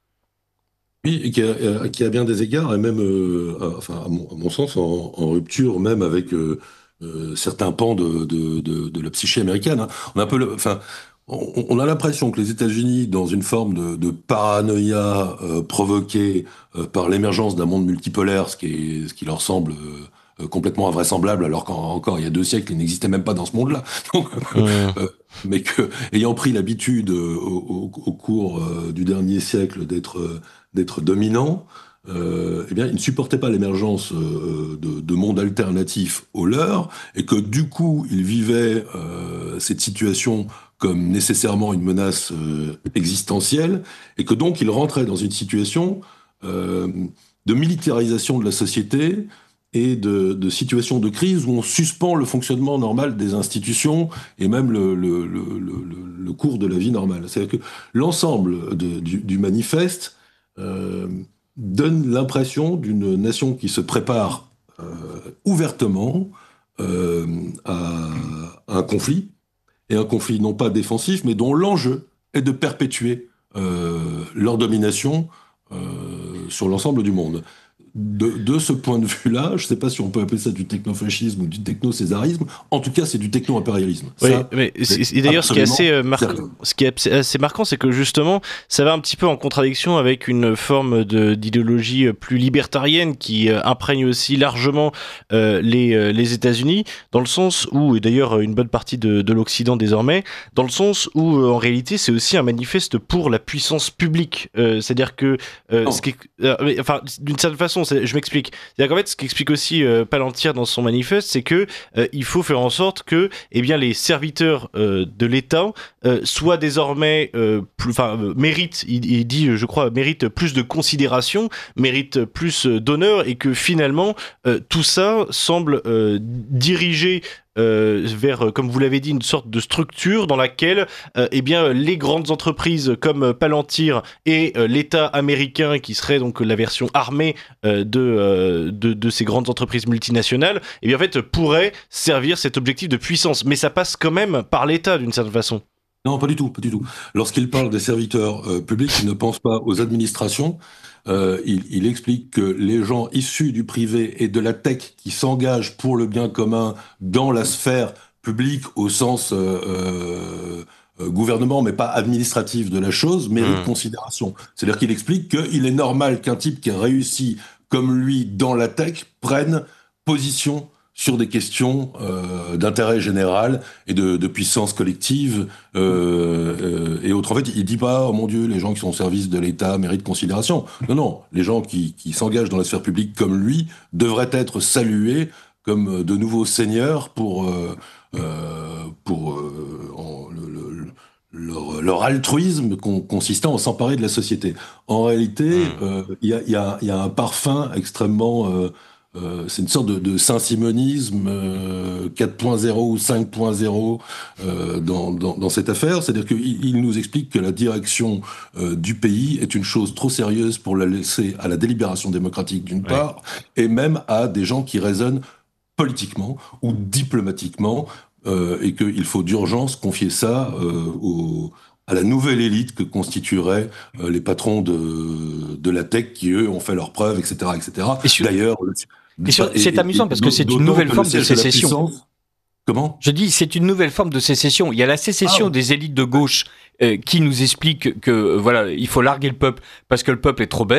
Oui, et qui a, qui a bien des égards et même, euh, à, enfin à mon, à mon sens, en, en rupture même avec euh, euh, certains pans de, de, de, de la psyché américaine. Hein. On a un peu, le, enfin. On a l'impression que les États-Unis, dans une forme de, de paranoïa euh, provoquée euh, par l'émergence d'un monde multipolaire, ce qui, est, ce qui leur semble euh, complètement invraisemblable, alors qu'encore il y a deux siècles, ils n'existaient même pas dans ce monde-là. Donc, mmh. euh, mais que, ayant pris l'habitude euh, au, au, au cours euh, du dernier siècle d'être euh, d'être dominants, euh, eh bien, ils ne supportaient pas l'émergence euh, de, de mondes alternatifs au leur, et que du coup, ils vivaient euh, cette situation comme nécessairement une menace euh, existentielle, et que donc il rentrait dans une situation euh, de militarisation de la société et de, de situation de crise où on suspend le fonctionnement normal des institutions et même le, le, le, le, le cours de la vie normale. C'est-à-dire que l'ensemble de, du, du manifeste euh, donne l'impression d'une nation qui se prépare euh, ouvertement euh, à, à un conflit, et un conflit non pas défensif, mais dont l'enjeu est de perpétuer euh, leur domination euh, sur l'ensemble du monde. De, de ce point de vue-là, je ne sais pas si on peut appeler ça du technofascisme ou du techno-césarisme, en tout cas c'est du techno-impérialisme. Oui, ça, mais et d'ailleurs ce qui est assez euh, marquant, ce qui est assez marquant, c'est que justement ça va un petit peu en contradiction avec une forme de, d'idéologie plus libertarienne qui euh, imprègne aussi largement euh, les, euh, les États-Unis, dans le sens où, et d'ailleurs une bonne partie de, de l'Occident désormais, dans le sens où euh, en réalité c'est aussi un manifeste pour la puissance publique, euh, c'est-à-dire que, euh, ce qui, euh, mais, enfin d'une certaine façon, je m'explique. C'est-à-dire qu'en fait, ce qu'explique aussi euh, Palantir dans son manifeste, c'est que euh, il faut faire en sorte que, eh bien, les serviteurs euh, de l'État euh, soient désormais, euh, plus, enfin, euh, méritent, il, il dit, je crois, méritent plus de considération, méritent plus d'honneur, et que finalement, euh, tout ça semble euh, diriger Euh, vers, comme vous l'avez dit, une sorte de structure dans laquelle euh, eh bien, les grandes entreprises comme Palantir et euh, l'État américain, qui serait donc la version armée euh, de, euh, de, de ces grandes entreprises multinationales, eh bien, en fait, pourraient servir cet objectif de puissance. Mais ça passe quand même par l'État, d'une certaine façon. Non, pas du tout, pas du tout. Lorsqu'il parle des serviteurs euh, publics, il ne pense pas aux administrations. Euh, il, il explique que les gens issus du privé et de la tech qui s'engagent pour le bien commun dans la sphère publique au sens euh, euh, gouvernement, mais pas administratif de la chose, méritent mmh. considération. C'est-à-dire qu'il explique qu'il est normal qu'un type qui a réussi comme lui dans la tech prenne position sur des questions euh, d'intérêt général et de, de puissance collective euh, euh, et autres. En fait, il dit pas, oh mon Dieu, les gens qui sont au service de l'État méritent considération. Non, non, les gens qui, qui s'engagent dans la sphère publique comme lui devraient être salués comme de nouveaux seigneurs pour, euh, euh, pour euh, en, le, le, leur, leur altruisme con, consistant à s'emparer de la société. En réalité, il mmh. euh, y, a, y a un parfum extrêmement... Euh, Euh, c'est une sorte de, de saint-simonisme euh, quatre point zéro ou cinq point zéro euh, dans, dans, dans cette affaire. C'est-à-dire qu'il il nous explique que la direction euh, du pays est une chose trop sérieuse pour la laisser à la délibération démocratique d'une ouais. part, et même à des gens qui raisonnent politiquement ou diplomatiquement, euh, et qu'il faut d'urgence confier ça euh, au... à la nouvelle élite que constitueraient euh, les patrons de, de la tech qui, eux, ont fait leurs preuves, et cetera, et cetera. Et sur... D'ailleurs... Et sur... et, c'est et, amusant et, parce que c'est une nouvelle forme de sécession. Comment ? Je dis, c'est une nouvelle forme de sécession. Il y a la sécession ah, ouais. des élites de gauche euh, qui nous explique que, euh, voilà, il faut larguer le peuple parce que le peuple est trop bête.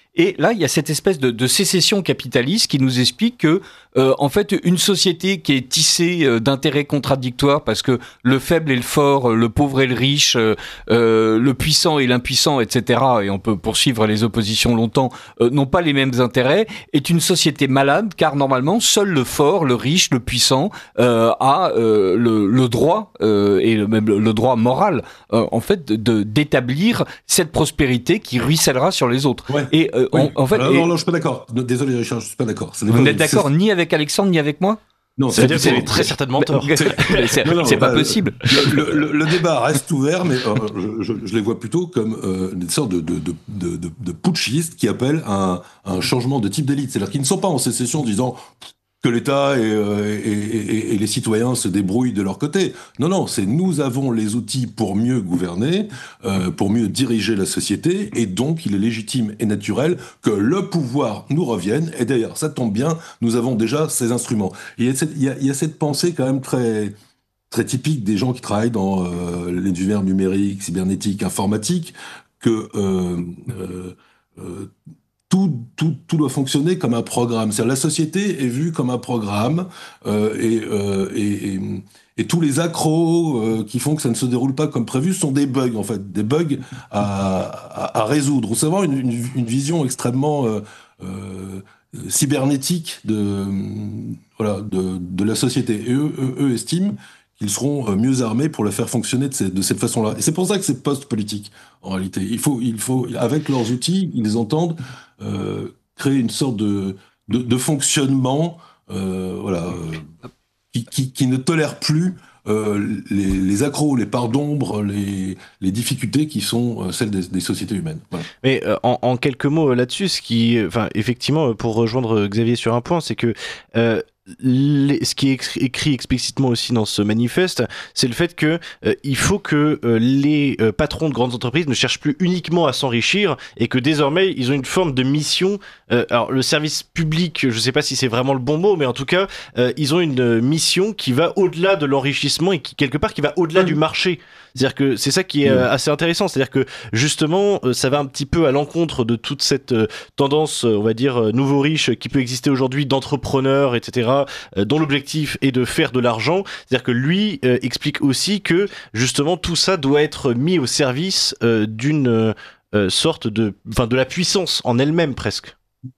Et là, il y a cette espèce de, de sécession capitaliste qui nous explique que, euh, en fait, une société qui est tissée euh, d'intérêts contradictoires parce que le faible et le fort, le pauvre et le riche, euh, euh, le puissant et l'impuissant, et cetera, et on peut poursuivre les oppositions longtemps, euh, n'ont pas les mêmes intérêts, est une société malade, car normalement, seul le fort, le riche, le puissant euh, a euh, le, le droit, euh, et le, même le droit moral, euh, en fait, de, d'établir cette prospérité qui ruissellera sur les autres. Ouais. Et euh, oui. en, en fait, Alors, et... non, non, je suis pas d'accord. Désolé, Richard, je suis pas d'accord. Ça Vous n'êtes d'accord c'est... ni avec Alexandre ni avec moi? Non, ça veut dire que vous avez très certainement tort. C'est, c'est, non, non, c'est pas bah, possible. Le, le, le débat reste ouvert, mais euh, je, je les vois plutôt comme euh, une sorte de, de, de, de, de, de putschistes qui appellent un, un changement de type d'élite. C'est-à-dire qu'ils ne sont pas en sécession en disant que l'État et, euh, et, et, et les citoyens se débrouillent de leur côté. Non, non, c'est nous avons les outils pour mieux gouverner, euh, pour mieux diriger la société, et donc il est légitime et naturel que le pouvoir nous revienne. Et d'ailleurs, ça tombe bien, nous avons déjà ces instruments. Et il y a cette, il y a, il y a cette pensée quand même très, très typique des gens qui travaillent dans euh, l'univers numérique, cybernétique, informatique, que euh, euh, euh, Tout, tout, tout doit fonctionner comme un programme. C'est-à-dire la société est vue comme un programme euh, et, euh, et, et, et tous les accros euh, qui font que ça ne se déroule pas comme prévu sont des bugs, en fait, des bugs à, à, à résoudre. C'est vraiment une, une, une vision extrêmement euh, euh, cybernétique de, voilà, de, de la société. Et eux, eux, eux estiment qu'ils seront mieux armés pour la faire fonctionner de, ces, de cette façon-là. Et c'est pour ça que c'est post-politique, en réalité. Il faut, il faut, avec leurs outils, ils entendent euh, créer une sorte de, de, de fonctionnement euh, voilà, euh, qui, qui, qui ne tolère plus euh, les, les accros, les parts d'ombre, les, les difficultés qui sont euh, celles des, des sociétés humaines. Voilà. Mais euh, en, en quelques mots là-dessus, ce qui, enfin, effectivement, pour rejoindre Xavier sur un point, c'est que euh, Les, ce qui est écrit explicitement aussi dans ce manifeste, c'est le fait que euh, il faut que euh, les euh, patrons de grandes entreprises ne cherchent plus uniquement à s'enrichir et que désormais ils ont une forme de mission. Euh, alors le service public, je ne sais pas si c'est vraiment le bon mot, mais en tout cas euh, ils ont une mission qui va au-delà de l'enrichissement et qui quelque part qui va au-delà mmh. du marché. C'est-à-dire que c'est ça qui est euh, assez intéressant, c'est-à-dire que justement euh, ça va un petit peu à l'encontre de toute cette euh, tendance, euh, on va dire euh, nouveau riche qui peut exister aujourd'hui d'entrepreneurs, et cetera, euh, dont l'objectif est de faire de l'argent. C'est-à-dire que lui euh, explique aussi que justement tout ça doit être mis au service euh, d'une euh, sorte de, enfin de la puissance en elle-même presque.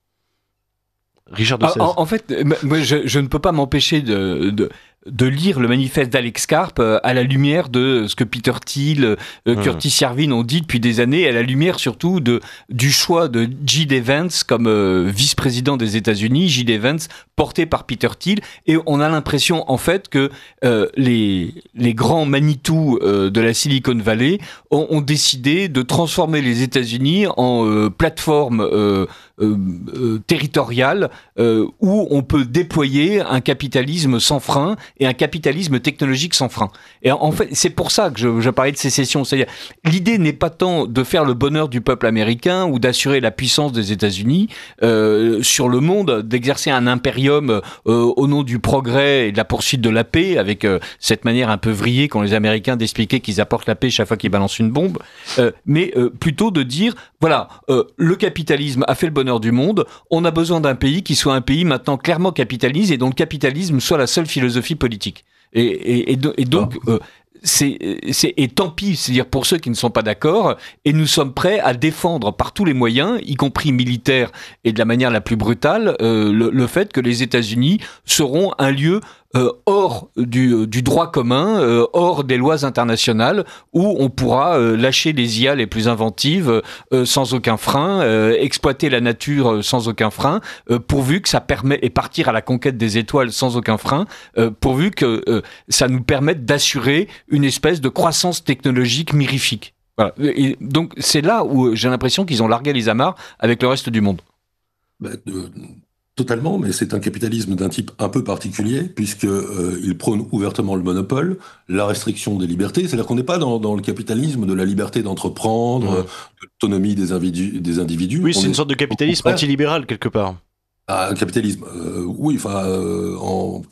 Richard de en, en fait, moi, je, je ne peux pas m'empêcher de, de, de lire le manifeste d'Alex Karp à la lumière de ce que Peter Thiel, euh, mmh. Curtis Yarvin ont dit depuis des années, à la lumière surtout de, du choix de J D Vance comme euh, vice-président des États-Unis, J D Vance porté par Peter Thiel, et on a l'impression en fait que euh, les, les grands Manitou euh, de la Silicon Valley ont, ont décidé de transformer les États-Unis en euh, plateforme euh, euh, euh, territoriale euh, où on peut déployer un capitalisme sans frein et un capitalisme technologique sans frein. Et en fait, c'est pour ça que je, je parlais de sécession. C'est-à-dire, l'idée n'est pas tant de faire le bonheur du peuple américain ou d'assurer la puissance des États-Unis euh, sur le monde, d'exercer un impérium euh, au nom du progrès et de la poursuite de la paix, avec euh, cette manière un peu vrillée qu'ont les Américains d'expliquer qu'ils apportent la paix chaque fois qu'ils balancent une bombe, euh, mais euh, plutôt de dire, voilà, euh, le capitalisme a fait le bonheur du monde, on a besoin d'un pays qui soit un pays maintenant clairement capitaliste et dont le capitalisme soit la seule philosophie politique. Et, et, et, et donc, euh, c'est, c'est, et tant pis, c'est-à-dire pour ceux qui ne sont pas d'accord, et nous sommes prêts à défendre par tous les moyens, y compris militaires et de la manière la plus brutale, euh, le, le fait que les États-Unis seront un lieu Euh, hors du, du droit commun, euh, hors des lois internationales, où on pourra euh, lâcher les I A les plus inventives euh, sans aucun frein, euh, exploiter la nature euh, sans aucun frein, euh, pourvu que ça permet, et partir à la conquête des étoiles sans aucun frein, euh, pourvu que euh, ça nous permette d'assurer une espèce de croissance technologique mirifique. Voilà. Et donc c'est là où j'ai l'impression qu'ils ont largué les amarres avec le reste du monde. Bah, de... Totalement, mais c'est un capitalisme d'un type un peu particulier, puisqu'il euh, prône ouvertement le monopole, la restriction des libertés. C'est-à-dire qu'on n'est pas dans, dans le capitalisme de la liberté d'entreprendre, mmh. de l'autonomie des, individus, des individus. Oui, c'est On une est, sorte de capitalisme antilibéral, quelque part. Ah, un capitalisme, euh, oui, enfin, euh, en...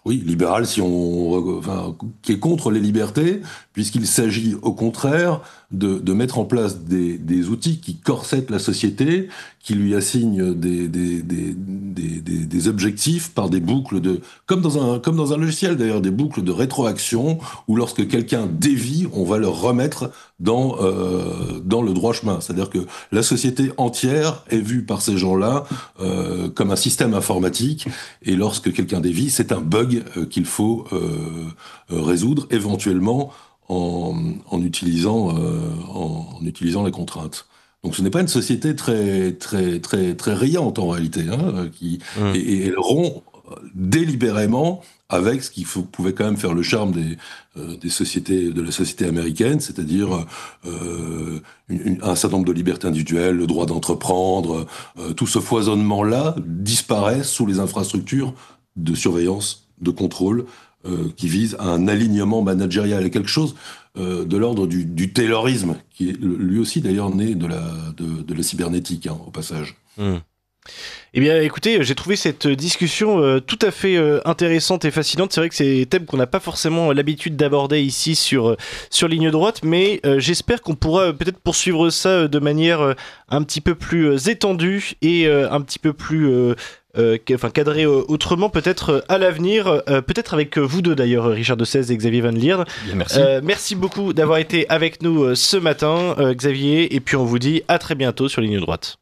Oui, libéral, si on, enfin, qui est contre les libertés, puisqu'il s'agit au contraire de, de mettre en place des, des outils qui corsettent la société, qui lui assignent des, des, des, des, des, des objectifs par des boucles de, comme dans un, comme dans un logiciel d'ailleurs, des boucles de rétroaction, où lorsque quelqu'un dévie, on va le remettre dans, euh, dans le droit chemin. C'est-à-dire que la société entière est vue par ces gens-là euh, comme un système informatique, et lorsque quelqu'un dévie, c'est un bug euh, qu'il faut euh, euh, résoudre, éventuellement en, en, utilisant, euh, en, en utilisant les contraintes. Donc ce n'est pas une société très très très très riante en réalité, hein, qui mmh. et, et elle rompt délibérément avec ce qui faut, pouvait quand même faire le charme des euh, des sociétés de la société américaine, c'est-à-dire euh, une, une, un certain nombre de libertés individuelles, le droit d'entreprendre, euh, tout ce foisonnement-là disparaît sous les infrastructures de surveillance, de contrôle, euh, qui vise à un alignement managérial et quelque chose Euh, de l'ordre du, du taylorisme, qui est lui aussi d'ailleurs né de la, de, de la cybernétique, hein, au passage. Mmh. Eh bien, écoutez, j'ai trouvé cette discussion euh, tout à fait euh, intéressante et fascinante. C'est vrai que c'est des thèmes qu'on n'a pas forcément l'habitude d'aborder ici sur, euh, sur Ligne Droite, mais euh, j'espère qu'on pourra euh, peut-être poursuivre ça euh, de manière euh, un petit peu plus euh, étendue et euh, un petit peu plus... Euh, Euh, enfin cadré euh, autrement peut-être euh, à l'avenir, euh, peut-être avec euh, vous deux d'ailleurs, Richard de Sèze et Xavier Van Lierde. Bien, merci. Euh, merci beaucoup d'avoir été avec nous euh, ce matin, euh, Xavier, et puis on vous dit à très bientôt sur Ligne Droite.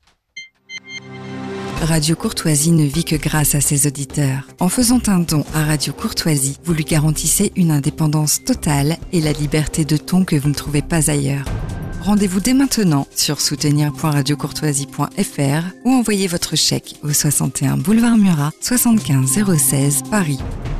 Radio Courtoisie ne vit que grâce à ses auditeurs. En faisant un don à Radio Courtoisie, vous lui garantissez une indépendance totale et la liberté de ton que vous ne trouvez pas ailleurs. Rendez-vous dès maintenant sur soutenir point radio courtoisie point f r ou envoyez votre chèque au soixante et un boulevard Murat, soixante-quinze zéro seize, Paris.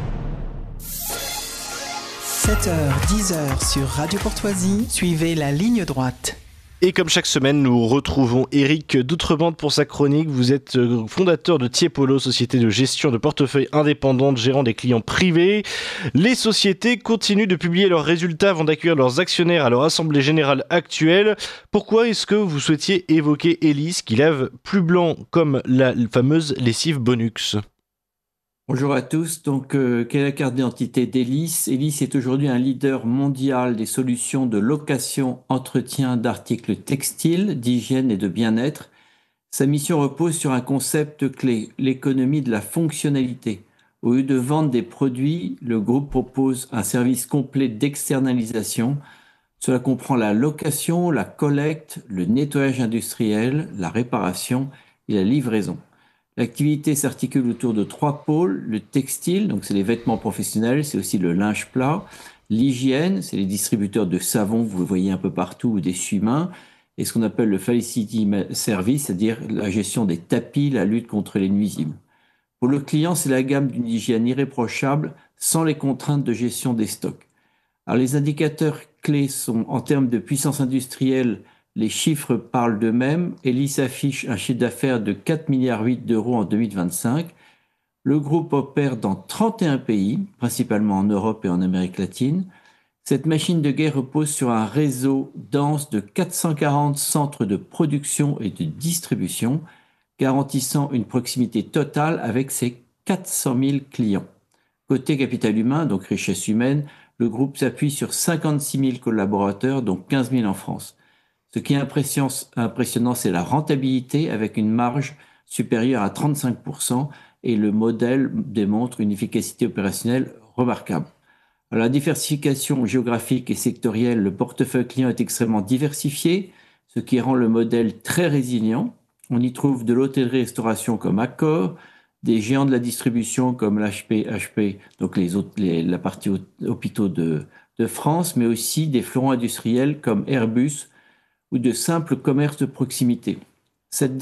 sept heures dix sur Radio Courtoisie, suivez la ligne droite. Et comme chaque semaine, nous retrouvons Éric d'Outre-Bande pour sa chronique. Vous êtes fondateur de Tiepolo, société de gestion de portefeuille indépendante gérant des clients privés. Les sociétés continuent de publier leurs résultats avant d'accueillir leurs actionnaires à leur assemblée générale actuelle. Pourquoi est-ce que vous souhaitiez évoquer Elis qui lave plus blanc comme la fameuse lessive Bonux ? Bonjour à tous. Donc, euh, quelle est la carte d'identité d'Elis ? Elis est aujourd'hui un leader mondial des solutions de location, entretien d'articles textiles, d'hygiène et de bien-être. Sa mission repose sur un concept clé, l'économie de la fonctionnalité. Au lieu de vendre des produits, le groupe propose un service complet d'externalisation. Cela comprend la location, la collecte, le nettoyage industriel, la réparation et la livraison. L'activité s'articule autour de trois pôles. Le textile, donc c'est les vêtements professionnels, c'est aussi le linge plat. L'hygiène, c'est les distributeurs de savon, vous le voyez un peu partout, ou d'essuie-mains. Et ce qu'on appelle le Felicity Service, c'est-à-dire la gestion des tapis, la lutte contre les nuisibles. Pour le client, c'est la gamme d'une hygiène irréprochable, sans les contraintes de gestion des stocks. Alors les indicateurs clés sont en termes de puissance industrielle. Les chiffres parlent d'eux-mêmes. Elis affiche un chiffre d'affaires de quatre virgule huit milliards d'euros en deux mille vingt-cinq. Le groupe opère dans trente et un pays, principalement en Europe et en Amérique latine. Cette machine de guerre repose sur un réseau dense de quatre cent quarante centres de production et de distribution, garantissant une proximité totale avec ses quatre cent mille clients. Côté capital humain, donc richesse humaine, le groupe s'appuie sur cinquante-six mille collaborateurs, dont quinze mille en France. Ce qui est impressionnant, c'est la rentabilité avec une marge supérieure à trente-cinq pour cent et le modèle démontre une efficacité opérationnelle remarquable. Alors, la diversification géographique et sectorielle, le portefeuille client est extrêmement diversifié, ce qui rend le modèle très résilient. On y trouve de l'hôtellerie-restauration comme Accor, des géants de la distribution comme l'H P, H P, donc les autres, les, la partie hôpitaux de, de France, mais aussi des fleurons industriels comme Airbus, ou de simples commerces de proximité. Cette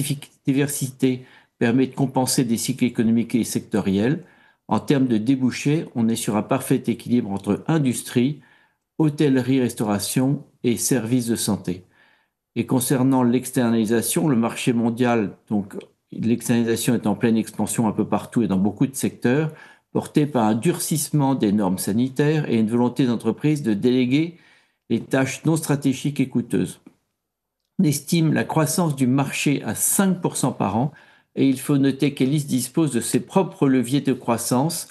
diversité permet de compenser des cycles économiques et sectoriels. En termes de débouchés, on est sur un parfait équilibre entre industrie, hôtellerie, restauration et services de santé. Et concernant l'externalisation, le marché mondial, donc l'externalisation est en pleine expansion un peu partout et dans beaucoup de secteurs, porté par un durcissement des normes sanitaires et une volonté d'entreprise de déléguer les tâches non stratégiques et coûteuses. On estime la croissance du marché à cinq pour cent par an et il faut noter qu'Elis dispose de ses propres leviers de croissance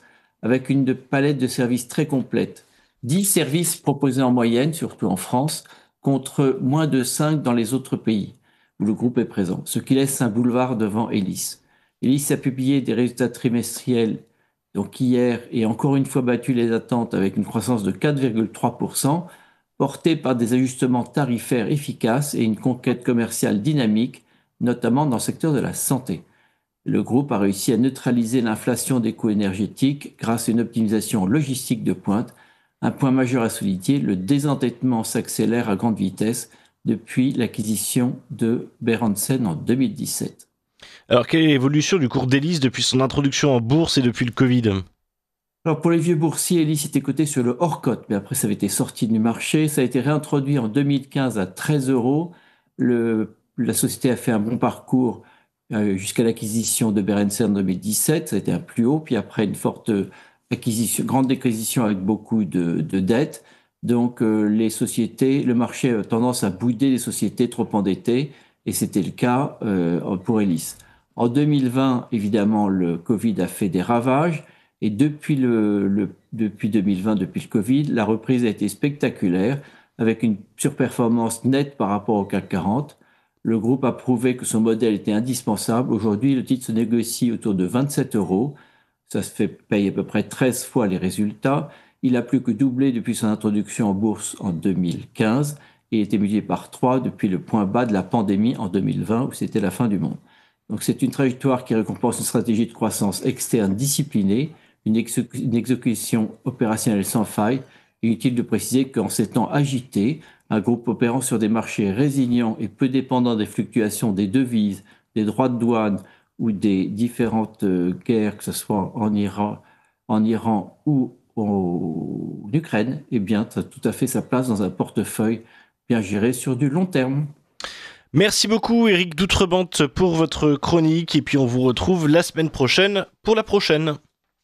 avec une palette de services très complète. dix services proposés en moyenne, surtout en France, contre moins de cinq dans les autres pays où le groupe est présent, ce qui laisse un boulevard devant Elis. Elis a publié des résultats trimestriels donc hier et encore une fois battu les attentes avec une croissance de quatre virgule trois pour cent, portée par des ajustements tarifaires efficaces et une conquête commerciale dynamique, notamment dans le secteur de la santé. Le groupe a réussi à neutraliser l'inflation des coûts énergétiques grâce à une optimisation logistique de pointe. Un point majeur à souligner, le désendettement s'accélère à grande vitesse depuis l'acquisition de Berendsen en deux mille dix-sept. Alors, quelle est l'évolution du cours d'Elis depuis son introduction en bourse et depuis le Covid ? Alors, pour les vieux boursiers, Elis était coté sur le hors-cote, mais après ça avait été sorti du marché. Ça a été réintroduit en deux mille quinze à treize euros. Le, la société a fait un bon parcours euh, jusqu'à l'acquisition de Berendsen en deux mille dix-sept. Ça a été un plus haut, puis après une forte acquisition, grande acquisition avec beaucoup de, de dettes. Donc, euh, les sociétés, le marché a tendance à bouder les sociétés trop endettées, et c'était le cas euh, pour Elis. En deux mille vingt, évidemment, le Covid a fait des ravages, et depuis, le, le, depuis deux mille vingt, depuis le Covid, la reprise a été spectaculaire, avec une surperformance nette par rapport au C A C quarante. Le groupe a prouvé que son modèle était indispensable. Aujourd'hui, le titre se négocie autour de vingt-sept euros. Ça se fait payer à peu près treize fois les résultats. Il a plus que doublé depuis son introduction en bourse en deux mille quinze et a été multiplié par trois depuis le point bas de la pandémie en deux mille vingt où c'était la fin du monde. Donc c'est une trajectoire qui récompense une stratégie de croissance externe disciplinée, une, ex- une exécution opérationnelle sans faille. Inutile de préciser qu'en ces temps agités, un groupe opérant sur des marchés résilients et peu dépendants des fluctuations des devises, des droits de douane ou des différentes guerres, que ce soit en Iran, en Iran ou en Ukraine, eh bien, ça a tout à fait sa place dans un portefeuille bien géré sur du long terme. Merci beaucoup Éric Doutrebente pour votre chronique et puis on vous retrouve la semaine prochaine pour la prochaine.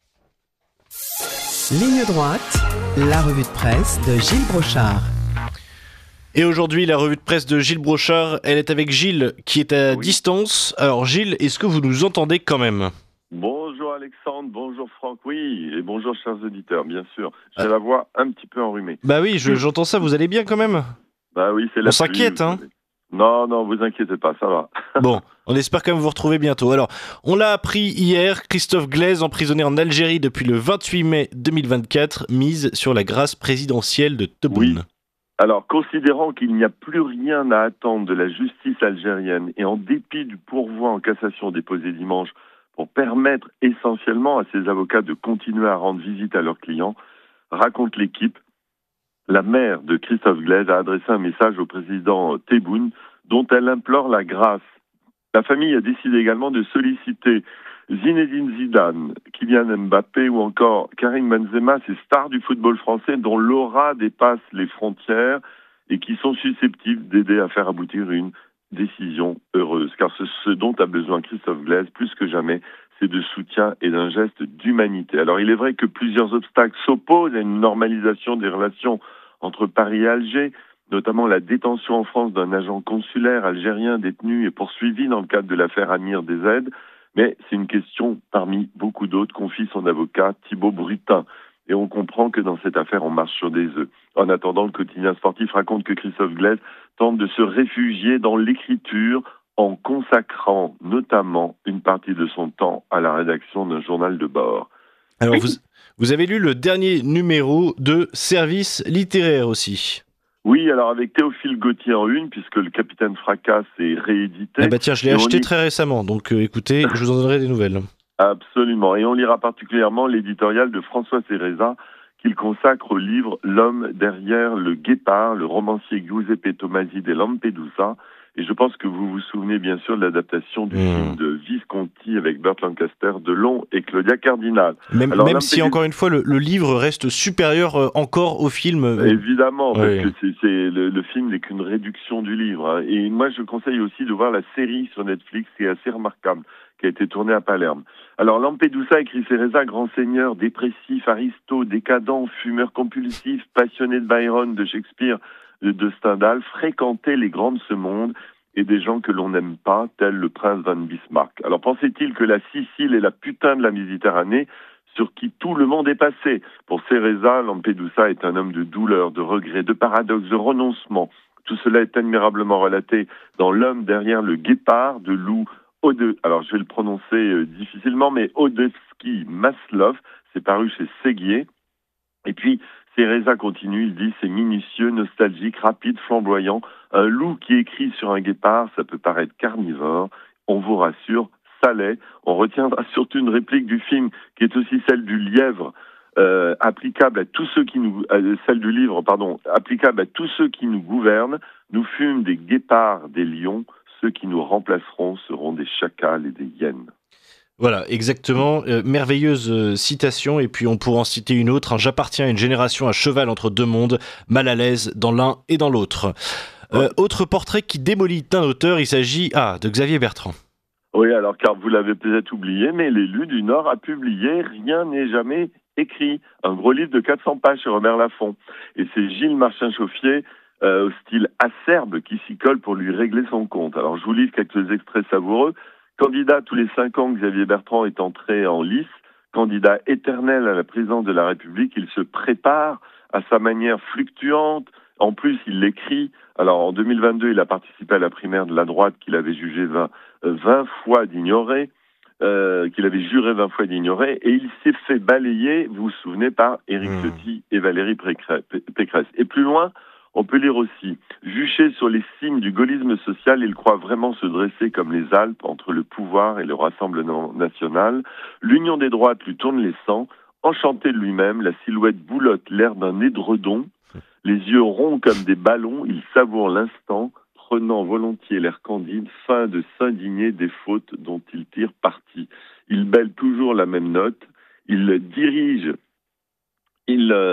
Ligne droite, la revue de presse de Gilles Brochard. Et aujourd'hui, la revue de presse de Gilles Brochard, elle est avec Gilles qui est à oui. distance. Alors Gilles, est-ce que vous nous entendez quand même ? Bonjour Alexandre, bonjour Franck, oui, et bonjour chers auditeurs, bien sûr. J'ai ah. la voix un petit peu enrhumée. Bah oui, je, j'entends ça, vous allez bien quand même ? Bah oui, c'est la On s'inquiète, pluie, hein ? Non, non, vous inquiétez pas, ça va. Bon, on espère quand même vous retrouver bientôt. Alors, on l'a appris hier, Christophe Glaise, emprisonné en Algérie depuis le vingt-huit mai deux mille vingt-quatre, mise sur la grâce présidentielle de Tebboune. Oui. Alors, considérant qu'il n'y a plus rien à attendre de la justice algérienne et en dépit du pourvoi en cassation déposé dimanche pour permettre essentiellement à ses avocats de continuer à rendre visite à leurs clients, raconte l'équipe, la mère de Christophe Glaise a adressé un message au président Tebboune dont elle implore la grâce. La famille a décidé également de solliciter Zinedine Zidane, Kylian Mbappé ou encore Karim Benzema, ces stars du football français dont l'aura dépasse les frontières et qui sont susceptibles d'aider à faire aboutir une décision heureuse. Car ce, ce dont a besoin Christophe Glaise, plus que jamais, c'est de soutien et d'un geste d'humanité. Alors il est vrai que plusieurs obstacles s'opposent à une normalisation des relations entre Paris et Alger, notamment la détention en France d'un agent consulaire algérien détenu et poursuivi dans le cadre de l'affaire Amir des Aides. Mais c'est une question parmi beaucoup d'autres, confie son avocat Thibaut Brutin. Et on comprend que dans cette affaire, on marche sur des œufs. En attendant, le quotidien sportif raconte que Christophe Glaise tente de se réfugier dans l'écriture en consacrant notamment une partie de son temps à la rédaction d'un journal de bord. Alors, oui. vous, vous avez lu le dernier numéro de Service littéraire aussi. Oui, alors avec Théophile Gautier en une, puisque le Capitaine Fracasse est réédité. Ah bah tiens, je l'ai acheté lit... très récemment, donc euh, écoutez, je vous en donnerai des nouvelles. Absolument, et on lira particulièrement l'éditorial de François Cereza, qu'il consacre au livre « L'homme derrière le guépard », le romancier Giuseppe Tomasi de Lampedusa. Et je pense que vous vous souvenez bien sûr de l'adaptation du mmh. film de Visconti avec Burt Lancaster, Delon et Claudia Cardinal. Même, Alors, même si, encore une fois, le, le livre reste supérieur euh, encore au film. Euh... Évidemment, parce oui. que c'est, c'est, le, le film n'est qu'une réduction du livre. Hein. Et moi, je conseille aussi de voir la série sur Netflix, qui est assez remarquable, qui a été tournée à Palerme. Alors, Lampedusa, écrit Cereza, grand seigneur, dépressif, aristo, décadent, fumeur compulsif, passionné de Byron, de Shakespeare, de Stendhal, fréquentait les grands de ce monde et des gens que l'on n'aime pas, tels le prince von Bismarck. Alors pensait-il que la Sicile est la putain de la Méditerranée, sur qui tout le monde est passé. Pour Cereza, Lampedusa est un homme de douleur, de regret, de paradoxe, de renoncement. Tout cela est admirablement relaté dans L'homme derrière le guépard de Lou Ode... Alors, je vais le prononcer euh, difficilement, mais Odevsky Maslov, c'est paru chez Séguier. Et puis, Cereza continue, il dit, c'est minutieux, nostalgique, rapide, flamboyant. Un loup qui écrit sur un guépard, ça peut paraître carnivore. On vous rassure, ça l'est. On retiendra surtout une réplique du film qui est aussi celle du lièvre, euh, applicable à tous ceux qui nous, euh, celle du livre, pardon, applicable à tous ceux qui nous gouvernent. Nous fûmes des guépards, des lions. Ceux qui nous remplaceront seront des chacals et des hyènes. Voilà, exactement. Euh, merveilleuse euh, citation. Et puis on pourra en citer une autre. Hein, J'appartiens à une génération à cheval entre deux mondes, mal à l'aise dans l'un et dans l'autre. Euh, ouais. Autre portrait qui démolit un auteur, il s'agit ah, de Xavier Bertrand. Oui, alors car vous l'avez peut-être oublié, mais l'élu du Nord a publié Rien n'est jamais écrit, un gros livre de quatre cents pages sur Robert Laffont. Et c'est Gilles Marchand-Chauffier, euh, au style acerbe, qui s'y colle pour lui régler son compte. Alors je vous livre quelques extraits savoureux. Candidat tous les cinq ans, Xavier Bertrand est entré en lice. Candidat éternel à la présidence de la République, il se prépare à sa manière fluctuante. En plus, il l'écrit. Alors, en deux mille vingt-deux, il a participé à la primaire de la droite qu'il avait jugé vingt, vingt fois d'ignorer, euh, qu'il avait juré vingt fois d'ignorer, et il s'est fait balayer, vous vous souvenez, par Éric mmh. Ciotti et Valérie Pécresse. Et plus loin, on peut lire aussi, juché sur les signes du gaullisme social, il croit vraiment se dresser comme les Alpes entre le pouvoir et le Rassemblement national. L'union des droites lui tourne les sangs, enchanté de lui-même, la silhouette boulotte, l'air d'un édredon, les yeux ronds comme des ballons, il savoure l'instant, prenant volontiers l'air candide, fin de s'indigner des fautes dont il tire parti. Il bêle toujours la même note, il dirige, il... Euh,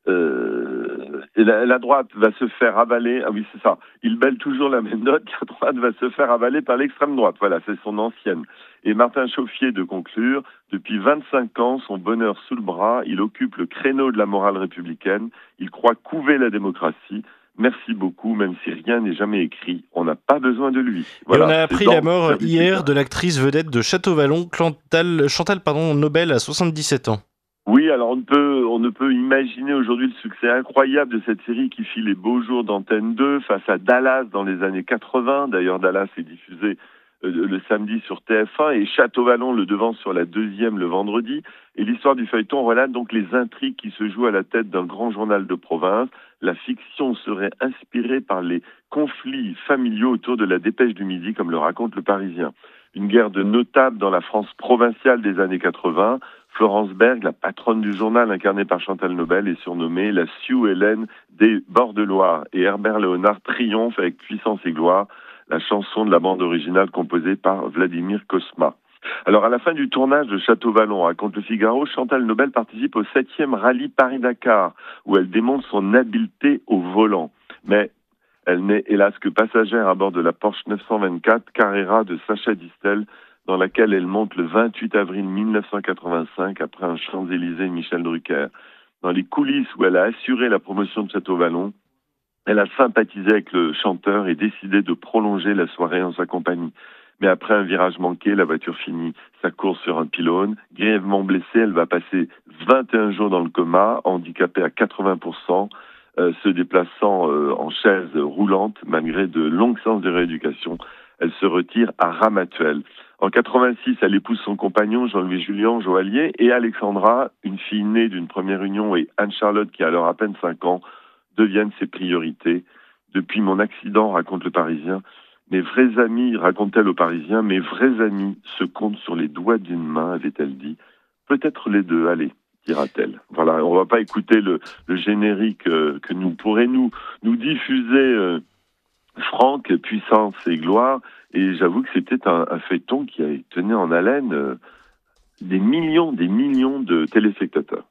Euh, la, la droite va se faire avaler, ah oui c'est ça, il bêle toujours la même note, la droite va se faire avaler par l'extrême droite, voilà, c'est son ancienne. Et Martin Chauffier de conclure, depuis vingt-cinq ans, son bonheur sous le bras, il occupe le créneau de la morale républicaine, il croit couver la démocratie. Merci beaucoup, même si rien n'est jamais écrit, on n'a pas besoin de lui. Voilà, et on a appris la mort hier de l'actrice vedette de Château-Vallon, Chantal, Chantal pardon, Nobel, à soixante-dix-sept ans. Oui, alors on ne peut, on ne peut imaginer aujourd'hui le succès incroyable de cette série qui fit les beaux jours d'Antenne deux face à Dallas dans les années quatre-vingts. D'ailleurs, Dallas est diffusé euh, le samedi sur T F un et Château-Vallon le devance sur la deuxième le vendredi. Et l'histoire du feuilleton relate donc les intrigues qui se jouent à la tête d'un grand journal de province. La fiction serait inspirée par les conflits familiaux autour de la Dépêche du Midi, comme le raconte le Parisien. Une guerre de notables dans la France provinciale des années quatre-vingts. Florence Berg, la patronne du journal incarnée par Chantal Nobel, est surnommée la Sue Hélène des Bords de Loire. Et Herbert Léonard triomphe avec puissance et gloire, la chanson de la bande originale composée par Vladimir Cosma. Alors à la fin du tournage de Château-Vallon, raconte le Figaro, Chantal Nobel participe au septième rallye Paris-Dakar, où elle démontre son habileté au volant. Mais elle n'est hélas que passagère à bord de la Porsche neuf cent vingt-quatre Carrera de Sacha Distel, dans laquelle elle monte le vingt-huit avril mille neuf cent quatre-vingt-cinq après un Champs-Élysées de Michel Drucker. Dans les coulisses où elle a assuré la promotion de Château-Vallon, elle a sympathisé avec le chanteur et décidé de prolonger la soirée en sa compagnie. Mais après un virage manqué, la voiture finit sa course sur un pylône. Grièvement blessée, elle va passer vingt et un jours dans le coma, handicapée à quatre-vingts pour cent, euh, se déplaçant euh, en chaise roulante malgré de longues séances de rééducation. Elle se retire à Ramatuelle. En quatre-vingt-six, elle épouse son compagnon Jean-Louis Julien Joaillier et Alexandra, une fille née d'une première union, et Anne-Charlotte, qui a alors à peine cinq ans, deviennent ses priorités. Depuis mon accident, raconte le Parisien, mes vrais amis, raconte-t-elle au Parisien, mes vrais amis se comptent sur les doigts d'une main, avait-elle dit. Peut-être les deux, allez, dira-t-elle. Voilà, on va pas écouter le, le générique euh, que nous pourrait nous, nous diffuser euh, Franck, puissance et gloire. Et j'avoue que c'était un, un feuilleton qui a tenu en haleine euh, des millions, des millions de téléspectateurs.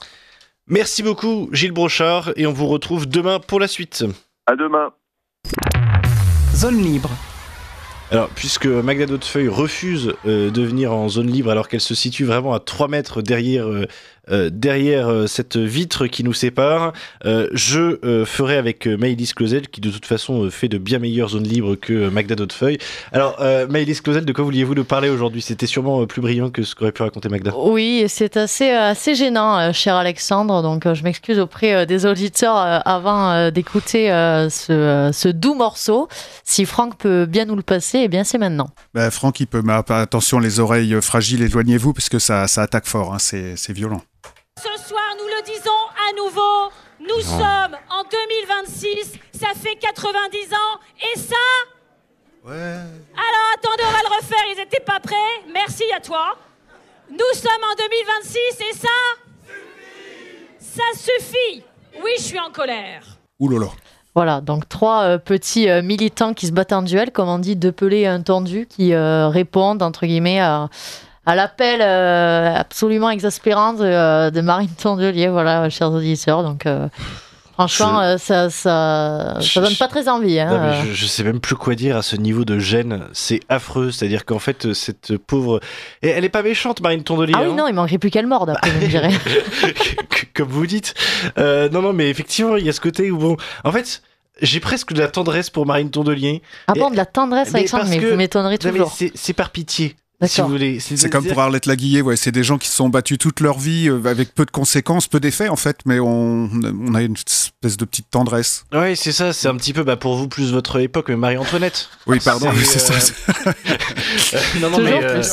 Merci beaucoup Gilles Brochard et on vous retrouve demain pour la suite. À demain. Zone libre. Alors, puisque Magda Hautefeuille refuse euh, de venir en zone libre alors qu'elle se situe vraiment à trois mètres derrière, euh, euh, derrière euh, cette vitre qui nous sépare, euh, je euh, ferai avec euh, Maëlys Clausel, qui de toute façon euh, fait de bien meilleures zones libres que euh, Magda Hautefeuille. Alors, euh, Maëlys Clausel, de quoi vouliez-vous nous parler aujourd'hui ? C'était sûrement euh, plus brillant que ce qu'aurait pu raconter Magda. Oui, c'est assez, assez gênant, euh, cher Alexandre, donc euh, je m'excuse auprès euh, des auditeurs euh, avant euh, d'écouter euh, ce, euh, ce doux morceau. Si Franck peut bien nous le passer, eh bien c'est maintenant. Bah, Franck, il peut, mais attention, les oreilles fragiles, éloignez-vous, parce que ça, ça attaque fort, hein, c'est, c'est violent. Ce soir, nous le disons à nouveau, nous non. sommes en deux mille vingt-six, ça fait quatre-vingt-dix ans, et ça... Ouais. Alors attendez, on va le refaire, ils étaient pas prêts. Merci à toi. Nous sommes en deux mille vingt-six, et ça... Suffit. Ça suffit. Oui, je suis en colère. Ouh là là. Voilà, donc trois euh, petits euh, militants qui se battent en duel, comme on dit, deux pelés et un tendu, qui euh, répondent, entre guillemets, à... à l'appel euh, absolument exaspérant de, euh, de Marine Tondelier, voilà, chers auditeurs. Donc, euh, franchement, je... euh, ça, ça, ça donne pas très envie. Hein, non, mais je, je sais même plus quoi dire à ce niveau de gêne. C'est affreux. C'est-à-dire qu'en fait, cette pauvre. Et elle est pas méchante, Marine Tondelier. Ah oui, hein. non, il manquerait plus qu'elle morde, après, je dirais. Comme vous dites. Euh, non, non, mais effectivement, il y a ce côté où, bon. En fait. J'ai presque de la tendresse pour Marine Tondelier. Ah bon, de la tendresse, Alexandre, mais, mais vous m'étonnerez toujours. Non, mais c'est, c'est par pitié. Si vous voulez. C'est, c'est comme pour Arlette Laguillet, ouais, c'est des gens qui se sont battus toute leur vie euh, avec peu de conséquences, peu d'effets en fait, mais on, on a une espèce de petite tendresse. Oui, c'est ça, c'est un petit peu bah, pour vous plus votre époque, mais Marie-Antoinette. Oui, pardon, c'est, oui, c'est euh... ça. non, non, mais. Euh...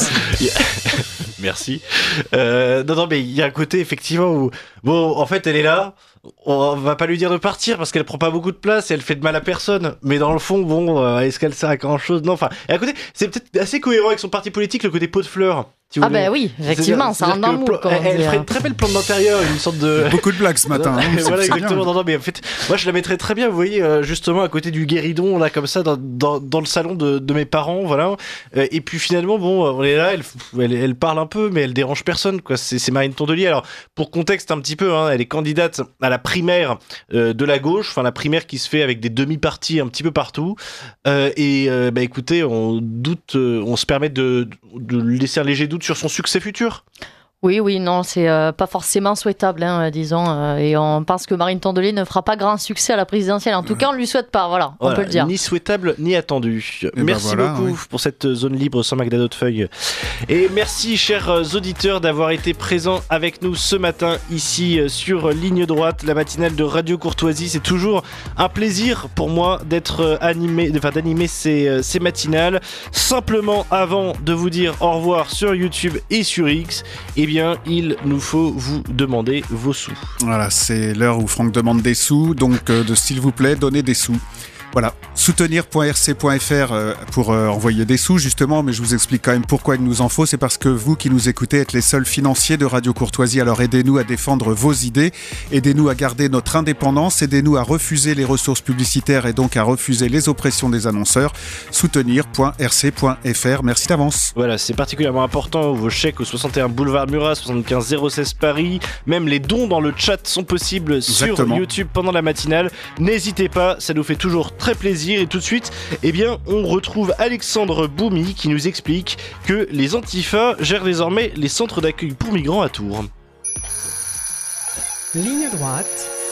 Merci. Euh, non, non, mais il y a un côté effectivement où, bon, en fait, elle est là. On va pas lui dire de partir parce qu'elle prend pas beaucoup de place et elle fait de mal à personne. Mais dans le fond, bon, euh, est-ce qu'elle sert à grand chose ? Non, enfin, et à côté, c'est peut-être assez cohérent avec son parti politique, le côté pot de fleurs. Si ah bah oui, effectivement, ça rentre dans le moule. Elle, elle ferait une très belle plante d'intérieur, une sorte de... Beaucoup de blagues ce matin. Hein, voilà, exactement. Non, non, mais en fait, moi je la mettrais très bien, vous voyez, euh, justement à côté du guéridon, là, comme ça, dans, dans, dans le salon de, de mes parents, voilà. Euh, et puis finalement, bon, on est là, elle, elle, elle parle un peu, mais elle dérange personne, quoi. C'est, c'est Marine Tondelier. Alors, pour contexte un petit peu, hein, elle est candidate à la primaire euh, de la gauche, enfin la primaire qui se fait avec des demi-partis un petit peu partout. Euh, et euh, bah écoutez, on doute, euh, on se permet de, de laisser un léger doute sur son succès futur. Oui, oui, non, c'est euh, pas forcément souhaitable, hein, disons. Euh, et on pense que Marine Tondelier ne fera pas grand succès à la présidentielle. En tout cas, on ne lui souhaite pas, voilà, voilà, on peut le dire. Ni souhaitable, ni attendu. Et merci ben voilà, beaucoup oui. pour cette zone libre sans Magda Hautefeuille. Et merci, chers auditeurs, d'avoir été présents avec nous ce matin, ici, sur Ligne Droite, la matinale de Radio Courtoisie. C'est toujours un plaisir pour moi d'être animé, enfin, d'animer ces, ces matinales. Simplement, avant de vous dire au revoir sur YouTube et sur X, et Eh bien, il nous faut vous demander vos sous. Voilà, c'est l'heure où Franck demande des sous, donc euh, de s'il vous plaît, donnez des sous. Voilà, soutenir point r c point f r euh, pour euh, envoyer des sous justement, mais je vous explique quand même pourquoi il nous en faut. C'est parce que vous qui nous écoutez êtes les seuls financiers de Radio Courtoisie, alors aidez-nous à défendre vos idées, aidez-nous à garder notre indépendance, aidez-nous à refuser les ressources publicitaires et donc à refuser les oppressions des annonceurs. soutenir point r c point f r, merci d'avance. Voilà, c'est particulièrement important, vos chèques au soixante et un boulevard Murat, soixante-quinze zéro seize Paris, même les dons dans le chat sont possibles. Exactement. Sur YouTube pendant la matinale. N'hésitez pas, ça nous fait toujours très plaisir. Et tout de suite, eh bien, on retrouve Alexandre Boumy qui nous explique que les Antifa gèrent désormais les centres d'accueil pour migrants à Tours. Ligne droite.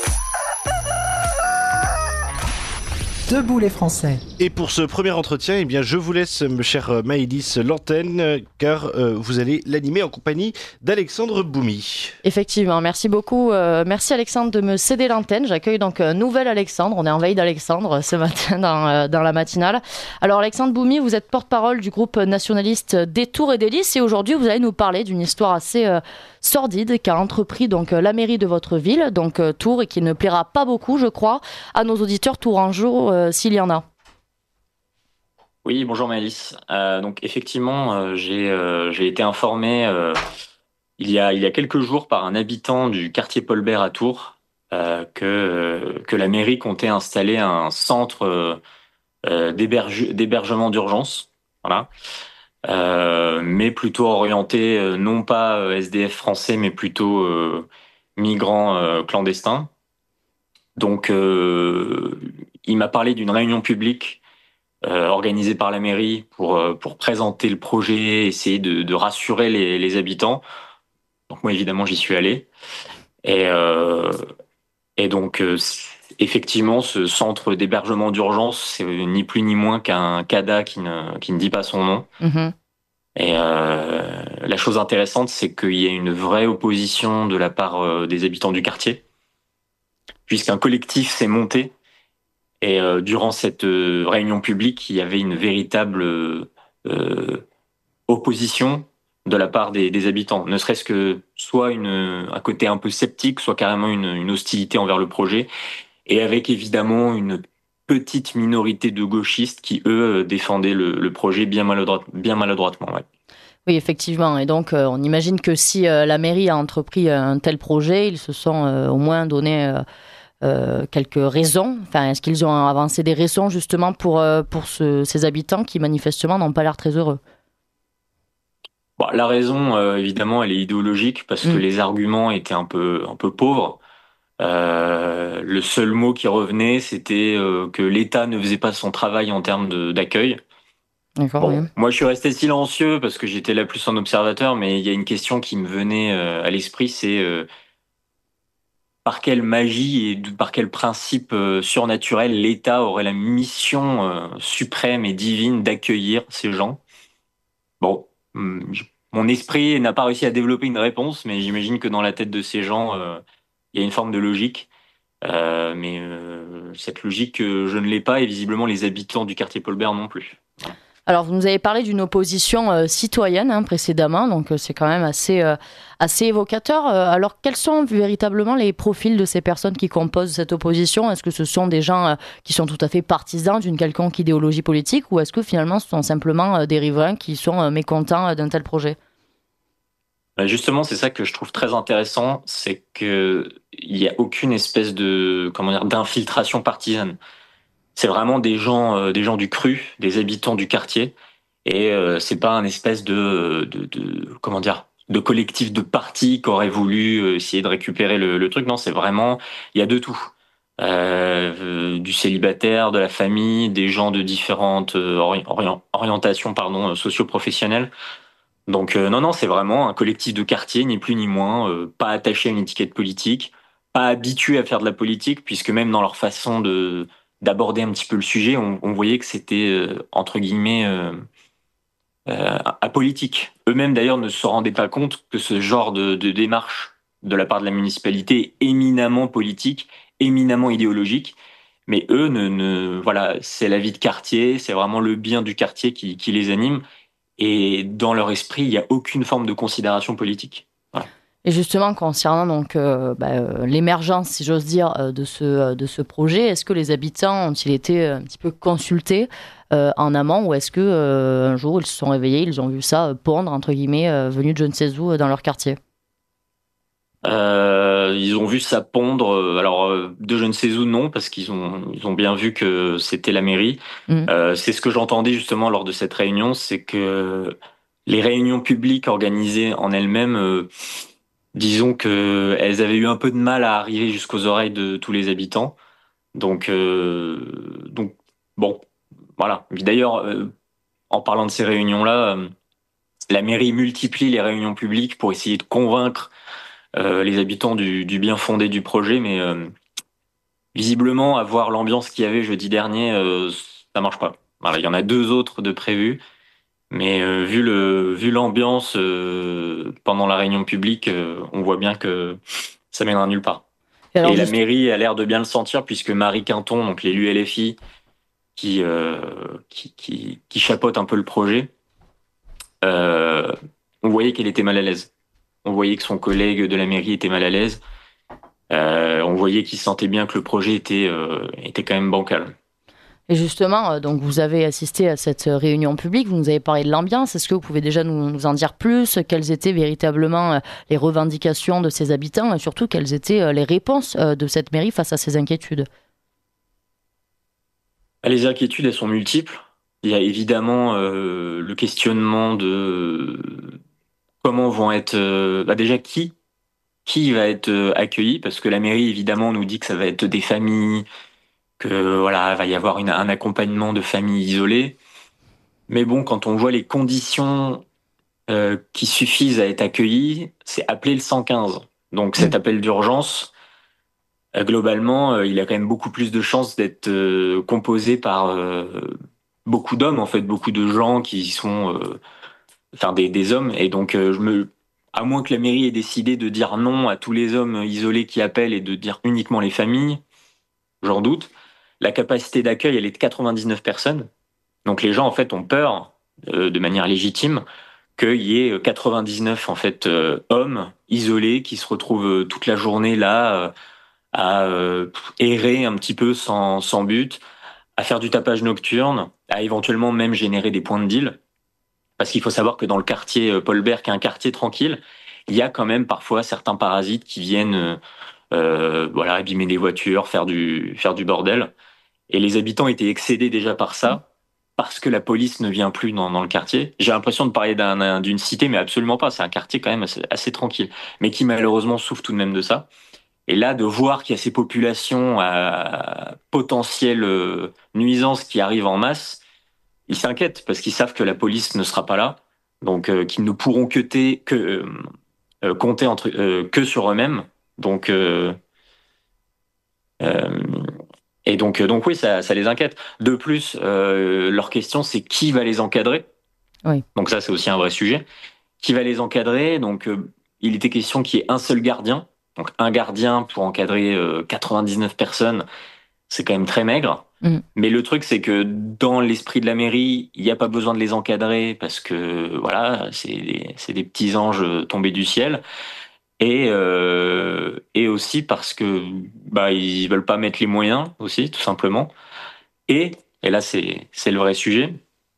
Debout les Français. Et pour ce premier entretien, eh bien, je vous laisse, chère Maëlys, l'antenne, car euh, vous allez l'animer en compagnie d'Alexandre Boumy. Effectivement, merci beaucoup. Euh, merci Alexandre de me céder l'antenne. J'accueille donc un nouvel Alexandre. On est en veille d'Alexandre ce matin dans, euh, dans la matinale. Alors Alexandre Boumy, vous êtes porte-parole du groupe nationaliste des Tours et des Lys, et aujourd'hui vous allez nous parler d'une histoire assez euh, sordide qu'a entrepris donc la mairie de votre ville, donc euh, Tours, et qui ne plaira pas beaucoup, je crois, à nos auditeurs tourangeaux, euh, s'il y en a. Oui, bonjour Maëlys. Euh, donc effectivement, euh, j'ai, euh, j'ai été informé euh, il, y a, il y a quelques jours par un habitant du quartier Paul Bert à Tours euh, que, euh, que la mairie comptait installer un centre euh, d'héberge, d'hébergement d'urgence, voilà, euh, mais plutôt orienté euh, non pas euh, S D F français, mais plutôt euh, migrants euh, clandestins. Donc euh, il m'a parlé d'une réunion publique euh, organisée par la mairie pour, euh, pour présenter le projet, essayer de, de rassurer les, les habitants. Donc moi, évidemment, j'y suis allé. Et, euh, et donc, euh, effectivement, ce centre d'hébergement d'urgence, c'est ni plus ni moins qu'un C A D A qui ne, qui ne dit pas son nom. Mmh. Et euh, la chose intéressante, c'est qu'il y a une vraie opposition de la part euh, des habitants du quartier, puisqu'un collectif s'est monté. Et euh, durant cette euh, réunion publique, il y avait une véritable euh, opposition de la part des, des habitants, ne serait-ce que soit une, un côté un peu sceptique, soit carrément une, une hostilité envers le projet, et avec évidemment une petite minorité de gauchistes qui, eux, défendaient le, le projet bien, maladroit, bien maladroitement. Ouais. Oui, effectivement. Et donc, euh, on imagine que si euh, la mairie a entrepris un tel projet, ils se sont euh, au moins donné euh, euh, quelques raisons. Enfin, est-ce qu'ils ont avancé des raisons justement pour, euh, pour ce, ces habitants qui manifestement n'ont pas l'air très heureux? Bon, la raison, euh, évidemment, elle est idéologique parce mmh. que les arguments étaient un peu, un peu pauvres. Euh, le seul mot qui revenait, c'était euh, que l'État ne faisait pas son travail en termes de, d'accueil. D'accord, bon, oui. Moi, je suis resté silencieux parce que j'étais là plus en observateur, mais il y a une question qui me venait euh, à l'esprit, c'est euh, par quelle magie et de, par quel principe euh, surnaturel l'État aurait la mission euh, suprême et divine d'accueillir ces gens. Bon, je, mon esprit n'a pas réussi à développer une réponse, mais j'imagine que dans la tête de ces gens, euh, il y a une forme de logique. Euh, mais euh, cette logique, euh, je ne l'ai pas, et visiblement les habitants du quartier Paul Bert non plus. Alors, vous nous avez parlé d'une opposition euh, citoyenne hein, précédemment, donc euh, c'est quand même assez, euh, assez évocateur. Euh, alors, quels sont véritablement les profils de ces personnes qui composent cette opposition? Est-ce que ce sont des gens euh, qui sont tout à fait partisans d'une quelconque idéologie politique, ou est-ce que finalement ce sont simplement euh, des riverains qui sont euh, mécontents euh, d'un tel projet? Justement, c'est ça que je trouve très intéressant, c'est qu'il n'y a aucune espèce de, comment dire, d'infiltration partisane. C'est vraiment des gens, euh, des gens du cru, des habitants du quartier, et euh, c'est pas un espèce de, de, de, comment dire, de collectif de partis qui aurait voulu euh, essayer de récupérer le, le truc. Non, c'est vraiment, il y a de tout, euh, du célibataire, de la famille, des gens de différentes euh, ori- orient- orientations, pardon, socio-professionnelles. Donc euh, non, non, c'est vraiment un collectif de quartier, ni plus ni moins, euh, pas attaché à une étiquette politique, pas habitué à faire de la politique, puisque même dans leur façon de d'aborder un petit peu le sujet, on, on voyait que c'était euh, entre guillemets euh, euh, apolitique. Eux-mêmes d'ailleurs ne se rendaient pas compte que ce genre de, de démarche de la part de la municipalité est éminemment politique, éminemment idéologique. Mais eux, ne, ne, voilà, c'est la vie de quartier, c'est vraiment le bien du quartier qui, qui les anime. Et dans leur esprit, il n'y a aucune forme de considération politique. Voilà. Et justement, concernant donc, euh, bah, euh, l'émergence, si j'ose dire, euh, de, ce, euh, de ce projet, est-ce que les habitants ont-ils été un petit peu consultés euh, en amont, ou est-ce que euh, un jour ils se sont réveillés, ils ont vu ça pondre, entre guillemets, euh, venu de je ne sais où dans leur quartier? Euh, ils ont vu ça pondre. Alors de je ne sais où, non, parce qu'ils ont ils ont bien vu que c'était la mairie. Mmh. Euh, c'est ce que j'entendais justement lors de cette réunion, c'est que les réunions publiques organisées en elles-mêmes, euh, disons que elles avaient eu un peu de mal à arriver jusqu'aux oreilles de tous les habitants. Donc euh, donc bon, voilà. D'ailleurs, euh, en parlant de ces réunions-là, euh, la mairie multiplie les réunions publiques pour essayer de convaincre Euh, les habitants du, du bien fondé du projet, mais euh, visiblement, à voir l'ambiance qu'il y avait jeudi dernier, euh, ça marche pas. Voilà, il y en a deux autres de prévus, mais euh, vu le vu l'ambiance euh, pendant la réunion publique, euh, on voit bien que ça mènera nulle part. Et, alors, Et juste... la mairie a l'air de bien le sentir, puisque Marie Quinton, donc l'élu L F I, qui, euh, qui, qui, qui chapeaute un peu le projet, euh, on voyait qu'elle était mal à l'aise. On voyait que son collègue de la mairie était mal à l'aise. Euh, on voyait qu'il sentait bien que le projet était, euh, était quand même bancal. Et justement, donc vous avez assisté à cette réunion publique, vous nous avez parlé de l'ambiance. Est-ce que vous pouvez déjà nous, nous en dire plus? Quelles étaient véritablement les revendications de ces habitants, et surtout quelles étaient les réponses de cette mairie face à ces inquiétudes? Les inquiétudes, elles sont multiples. Il y a évidemment euh, le questionnement de... Comment vont être... Euh, bah déjà, qui Qui va être euh, accueilli? Parce que la mairie, évidemment, nous dit que ça va être des familles, que voilà, va y avoir une, un accompagnement de familles isolées. Mais bon, quand on voit les conditions euh, qui suffisent à être accueillies, c'est appeler le cent quinze. Donc cet appel d'urgence, euh, globalement, euh, il a quand même beaucoup plus de chances d'être euh, composé par euh, beaucoup d'hommes, en fait, beaucoup de gens qui sont, euh, enfin des, des hommes. Et donc, euh, je me, à moins que la mairie ait décidé de dire non à tous les hommes isolés qui appellent et de dire uniquement les familles, j'en doute. La capacité d'accueil, elle est de quatre-vingt-dix-neuf personnes. Donc les gens, en fait, ont peur, euh, de manière légitime, qu'il y ait quatre-vingt-dix-neuf en fait, euh, hommes isolés qui se retrouvent toute la journée là, euh, à euh, errer un petit peu sans, sans but, à faire du tapage nocturne, à éventuellement même générer des points de deal. Parce qu'il faut savoir que dans le quartier Paul Bert, qui est un quartier tranquille, il y a quand même parfois certains parasites qui viennent euh, voilà, abîmer des voitures, faire du, faire du bordel. Et les habitants étaient excédés déjà par ça, parce que la police ne vient plus dans, dans le quartier. J'ai l'impression de parler d'un, d'une cité, mais absolument pas. C'est un quartier quand même assez, assez tranquille, mais qui malheureusement souffre tout de même de ça. Et là, de voir qu'il y a ces populations à potentielle euh, nuisance qui arrivent en masse, ils s'inquiètent parce qu'ils savent que la police ne sera pas là, donc euh, qu'ils ne pourront que, t- que euh, euh, compter entre, euh, que sur eux-mêmes. Donc, euh, euh, et donc, euh, donc oui, ça, ça les inquiète. De plus, euh, leur question, c'est qui va les encadrer. Oui. Donc ça, c'est aussi un vrai sujet. Qui va les encadrer? Donc, euh, il était question qu'il y ait un seul gardien. Donc, un gardien pour encadrer euh, quatre-vingt-dix-neuf personnes, c'est quand même très maigre. Mm. Mais le truc, c'est que dans l'esprit de la mairie, il n'y a pas besoin de les encadrer parce que voilà, c'est des, c'est des petits anges tombés du ciel. Et, euh, et aussi parce que bah, ils veulent pas mettre les moyens aussi, tout simplement. Et, et là, c'est, c'est le vrai sujet,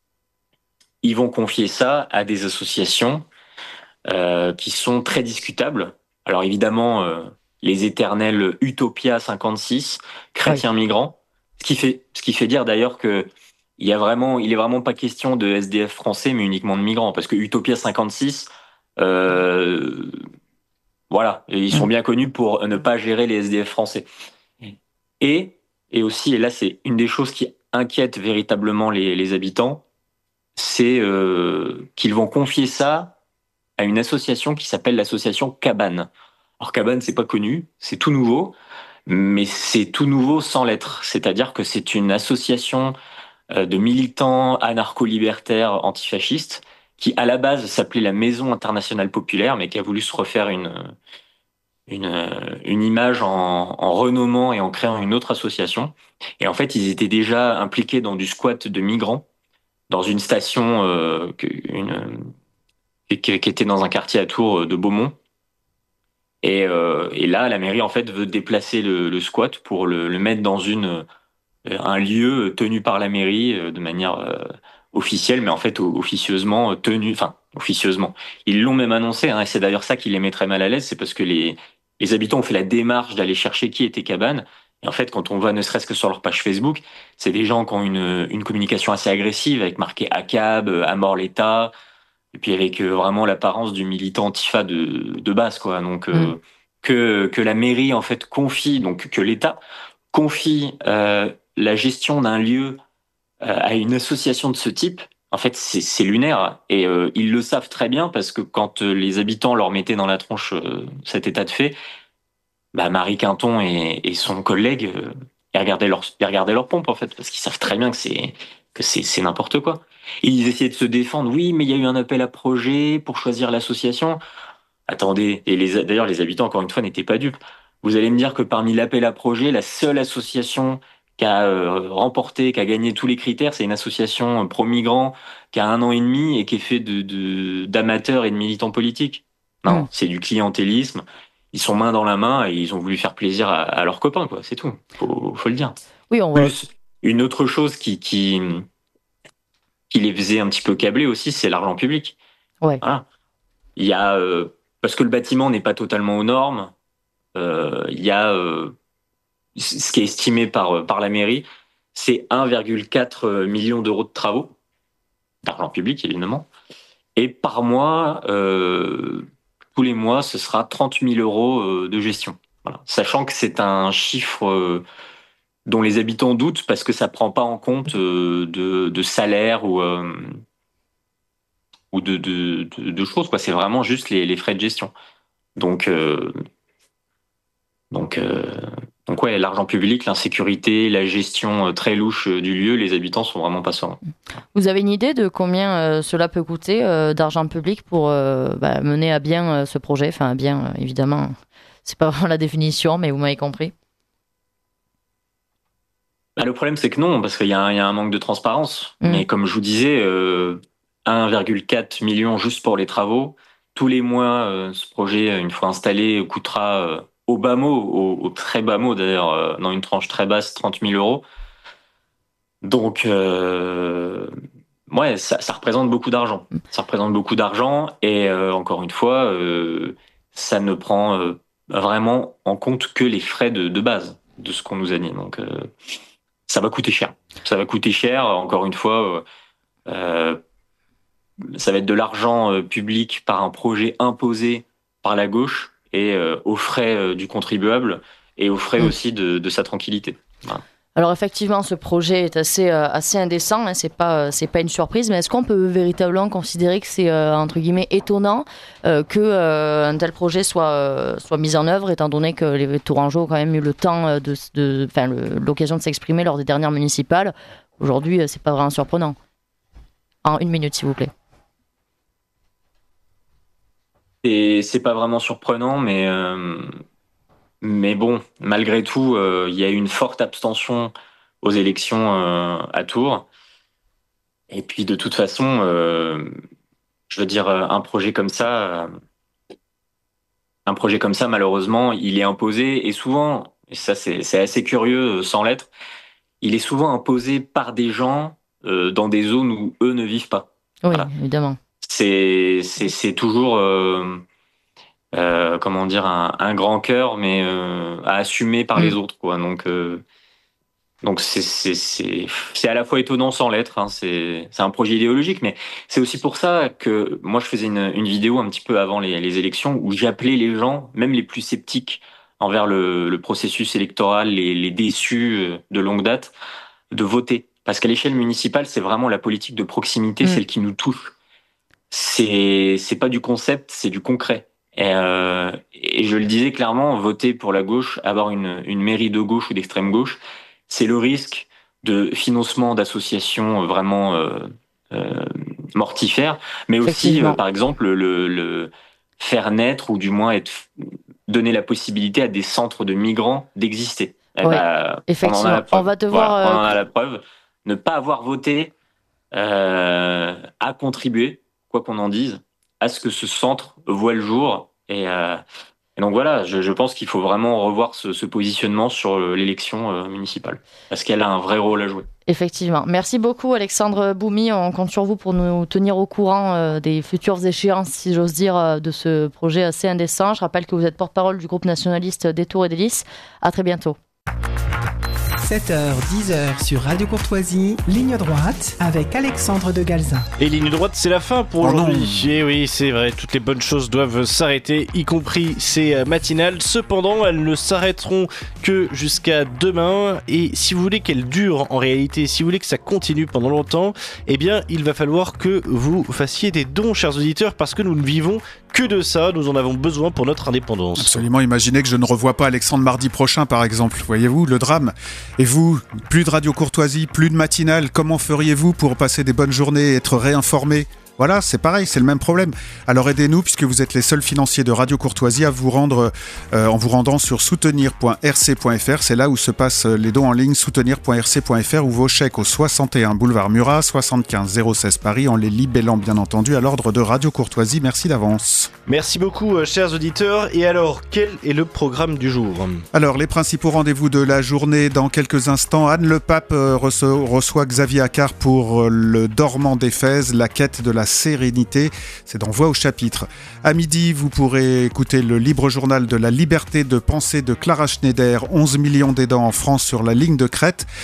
ils vont confier ça à des associations euh, qui sont très discutables. Alors évidemment, euh, les éternels Utopia cinquante-six, chrétiens oui. migrants, ce qui fait, ce qui fait dire d'ailleurs que il y a vraiment, il est vraiment pas question de S D F français, mais uniquement de migrants, parce que Utopia cinquante-six, euh, voilà, ils sont bien connus pour ne pas gérer les S D F français. Et, et aussi, et là c'est une des choses qui inquiète véritablement les, les habitants, c'est euh, qu'ils vont confier ça à une association qui s'appelle l'association Cabane. Alors Cabane, c'est pas connu, c'est tout nouveau, mais c'est tout nouveau sans l'être. C'est-à-dire que c'est une association de militants anarcho-libertaires antifascistes qui, à la base, s'appelait la Maison internationale populaire, mais qui a voulu se refaire une, une, une image en, en renommant et en créant une autre association. Et en fait, ils étaient déjà impliqués dans du squat de migrants, dans une station euh, une, qui, qui était dans un quartier à Tours de Beaumont. Et, euh, et là, la mairie en fait veut déplacer le, le squat pour le, le mettre dans une un lieu tenu par la mairie de manière euh, officielle, mais en fait officieusement tenu. Enfin, officieusement. Ils l'ont même annoncé, hein, et c'est d'ailleurs ça qui les met très mal à l'aise, c'est parce que les les habitants ont fait la démarche d'aller chercher qui était Cabane. Et en fait, quand on va ne serait-ce que sur leur page Facebook, c'est des gens qui ont une une communication assez agressive avec marqué A C A B, à mort l'État. Et puis avec euh, vraiment l'apparence du militant antifa de, de base, quoi. Donc euh, mmh. que que la mairie en fait confie, donc que l'État confie euh, la gestion d'un lieu euh, à une association de ce type, en fait c'est, c'est lunaire. Et euh, ils le savent très bien parce que quand euh, les habitants leur mettaient dans la tronche euh, cet état de fait, bah Marie Quinton et, et son collègue euh, ils regardaient leur ils regardaient leur pompe en fait parce qu'ils savent très bien que c'est que c'est c'est n'importe quoi. Et ils essayaient de se défendre. Oui, mais il y a eu un appel à projet pour choisir l'association. Attendez, et les, d'ailleurs, les habitants, encore une fois, n'étaient pas dupes. Vous allez me dire que parmi l'appel à projet, la seule association qui a euh, remporté, qui a gagné tous les critères, c'est une association pro-migrants qui a un an et demi et qui est fait de, de, d'amateurs et de militants politiques. Non, mmh. c'est du clientélisme. Ils sont main dans la main et ils ont voulu faire plaisir à, à leurs copains, quoi. C'est tout. Faut, faut le dire. Oui, on va... Plus, une autre chose qui... qui qui les faisait un petit peu câbler aussi, c'est l'argent public. Ouais. Voilà. Il y a euh, parce que le bâtiment n'est pas totalement aux normes. Euh, il y a euh, ce qui est estimé par par la mairie, c'est un virgule quatre million d'euros de travaux d'argent public évidemment. Et par mois, euh, tous les mois, ce sera trente mille euros de gestion. Voilà. Sachant que c'est un chiffre euh, dont les habitants doutent parce que ça prend pas en compte euh, de, de salaire ou euh, ou de, de, de, de choses, quoi. C'est vraiment juste les, les frais de gestion. Donc, euh, donc, euh, donc ouais, l'argent public, l'insécurité, la gestion très louche du lieu, les habitants sont vraiment pas sereins. Vous avez une idée de combien euh, cela peut coûter euh, d'argent public pour euh, bah, mener à bien euh, ce projet? Enfin, à bien, euh, évidemment, c'est pas vraiment la définition, mais vous m'avez compris. Bah, le problème, c'est que non, parce qu'il y, y a un manque de transparence. Mmh. Mais comme je vous disais, euh, un virgule quatre million juste pour les travaux. Tous les mois, euh, ce projet, une fois installé, coûtera euh, au bas mot, au, au très bas mot d'ailleurs, euh, dans une tranche très basse, trente mille euros. Donc, euh, ouais, ça, ça représente beaucoup d'argent. Ça représente beaucoup d'argent et euh, encore une fois, euh, ça ne prend euh, vraiment en compte que les frais de, de base de ce qu'on nous a dit. Donc, euh, ça va coûter cher. Ça va coûter cher, encore une fois. Euh, euh, ça va être de l'argent euh, public par un projet imposé par la gauche et euh, aux frais euh, du contribuable et aux frais mmh. aussi de, de sa tranquillité. Voilà. Alors effectivement, ce projet est assez, euh, assez indécent, hein, c'est pas, euh, c'est pas une surprise, mais est-ce qu'on peut véritablement considérer que c'est euh, entre guillemets étonnant euh, que euh, un tel projet soit, euh, soit mis en œuvre, étant donné que les Tourangeaux ont quand même eu le temps, de, de, enfin, le, l'occasion de s'exprimer lors des dernières municipales. Aujourd'hui, c'est pas vraiment surprenant. En une minute, s'il vous plaît. Et c'est pas vraiment surprenant, mais euh, mais bon, malgré tout, euh, il y a eu une forte abstention aux élections euh, à Tours. Et puis de toute façon, euh, je veux dire, un projet comme ça, euh, un projet comme ça, malheureusement, il est imposé et souvent, et ça c'est, c'est assez curieux sans l'être, il est souvent imposé par des gens euh, dans des zones où eux ne vivent pas. Oui, voilà. Évidemment. C'est, c'est, c'est toujours, euh, euh, comment dire, un, un grand cœur, mais euh, à assumer par mmh. les autres, quoi. Donc, euh, donc c'est, c'est, c'est, c'est à la fois étonnant sans l'être. Hein. C'est, c'est un projet idéologique, mais c'est aussi pour ça que moi je faisais une, une vidéo un petit peu avant les, les élections où j'appelais les gens, même les plus sceptiques envers le, le processus électoral, les, les déçus de longue date, de voter. Parce qu'à l'échelle municipale, c'est vraiment la politique de proximité, mmh. celle qui nous touche. C'est c'est pas du concept, c'est du concret. Et, euh, et je le disais clairement, voter pour la gauche, avoir une une mairie de gauche ou d'extrême gauche, c'est le risque de financement d'associations vraiment euh, euh, mortifères, mais aussi euh, par exemple le le faire naître ou du moins être donner la possibilité à des centres de migrants d'exister. Et oui, bah, effectivement. On, en a la preuve. On va devoir. Voilà, euh... on en a la preuve. Ne pas avoir voté euh, a contribué, quoi qu'on en dise, à ce que ce centre voit le jour. Et, euh, et donc voilà, je, je pense qu'il faut vraiment revoir ce, ce positionnement sur l'élection euh, municipale, parce qu'elle a un vrai rôle à jouer. Effectivement. Merci beaucoup Alexandre Boumy. On compte sur vous pour nous tenir au courant euh, des futures échéances, si j'ose dire, euh, de ce projet assez indécent. Je rappelle que vous êtes porte-parole du groupe nationaliste des Tours et des Lys. À très bientôt. sept heures dix sur Radio Courtoisie, ligne droite avec Alexandre de Galzin. Et ligne droite, c'est la fin pour oh aujourd'hui. Et oui, c'est vrai, toutes les bonnes choses doivent s'arrêter, y compris ces matinales. Cependant, elles ne s'arrêteront que jusqu'à demain. Et si vous voulez qu'elles durent en réalité, si vous voulez que ça continue pendant longtemps, eh bien, il va falloir que vous fassiez des dons, chers auditeurs, parce que nous ne vivons que de ça. Nous en avons besoin pour notre indépendance. Absolument, imaginez que je ne revois pas Alexandre mardi prochain, par exemple. Voyez-vous, le drame. Et vous, plus de Radio Courtoisie, plus de matinale, comment feriez-vous pour passer des bonnes journées et être réinformé ? Voilà, c'est pareil, c'est le même problème. Alors aidez-nous, puisque vous êtes les seuls financiers de Radio Courtoisie, à vous rendre euh, en vous rendant sur soutenir point r c point f r. C'est là où se passent les dons en ligne, soutenir point r c point f r, ou vos chèques au soixante et un boulevard Murat, soixante-quinze zéro seize Paris, en les libellant bien entendu à l'ordre de Radio Courtoisie. Merci d'avance. Merci beaucoup, euh, chers auditeurs. Et alors, quel est le programme du jour ? Alors, les principaux rendez-vous de la journée dans quelques instants. Anne Le Pape euh, reçoit, reçoit Xavier Accart pour euh, le Dormant d'Éphèse, la quête de la sérénité. C'est dans Voix au chapitre. À midi, vous pourrez écouter le libre journal de la liberté de penser de Clara Schneider, onze millions d'aidants en France sur la ligne de crête.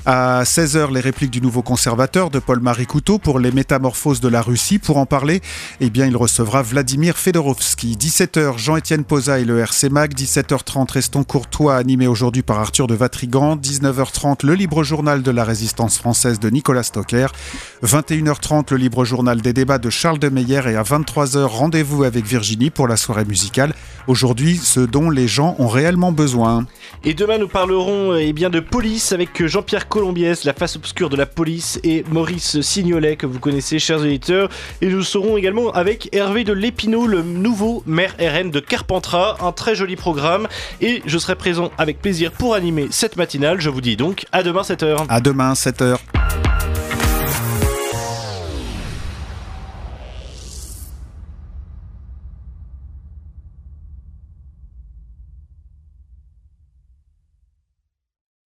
À seize heures, les répliques du nouveau conservateur de Paul-Marie Couteau pour les métamorphoses de la Russie. Pour en parler, eh bien, il recevra Vladimir Fedorovski. dix-sept heures, Jean-Étienne Poza et le R C Mag. dix-sept heures trente, Restons courtois, animé aujourd'hui par Arthur de Vatrigan. dix-neuf heures trente, le libre journal de la résistance française de Nicolas Stocker. vingt et une heures trente, le libre journal des débats de Charles de Meyer. Et à vingt-trois heures, rendez-vous avec Virginie pour la soirée musicale. Aujourd'hui, ce dont les gens ont réellement besoin. Et demain, nous parlerons eh bien, de police avec Jean-Pierre Colombiès, la face obscure de la police, et Maurice Signolet, que vous connaissez, chers auditeurs. Et nous serons également avec Hervé de Lépinot, le nouveau maire R N de Carpentras. Un très joli programme. Et je serai présent avec plaisir pour animer cette matinale. Je vous dis donc à demain sept heures. À demain sept heures.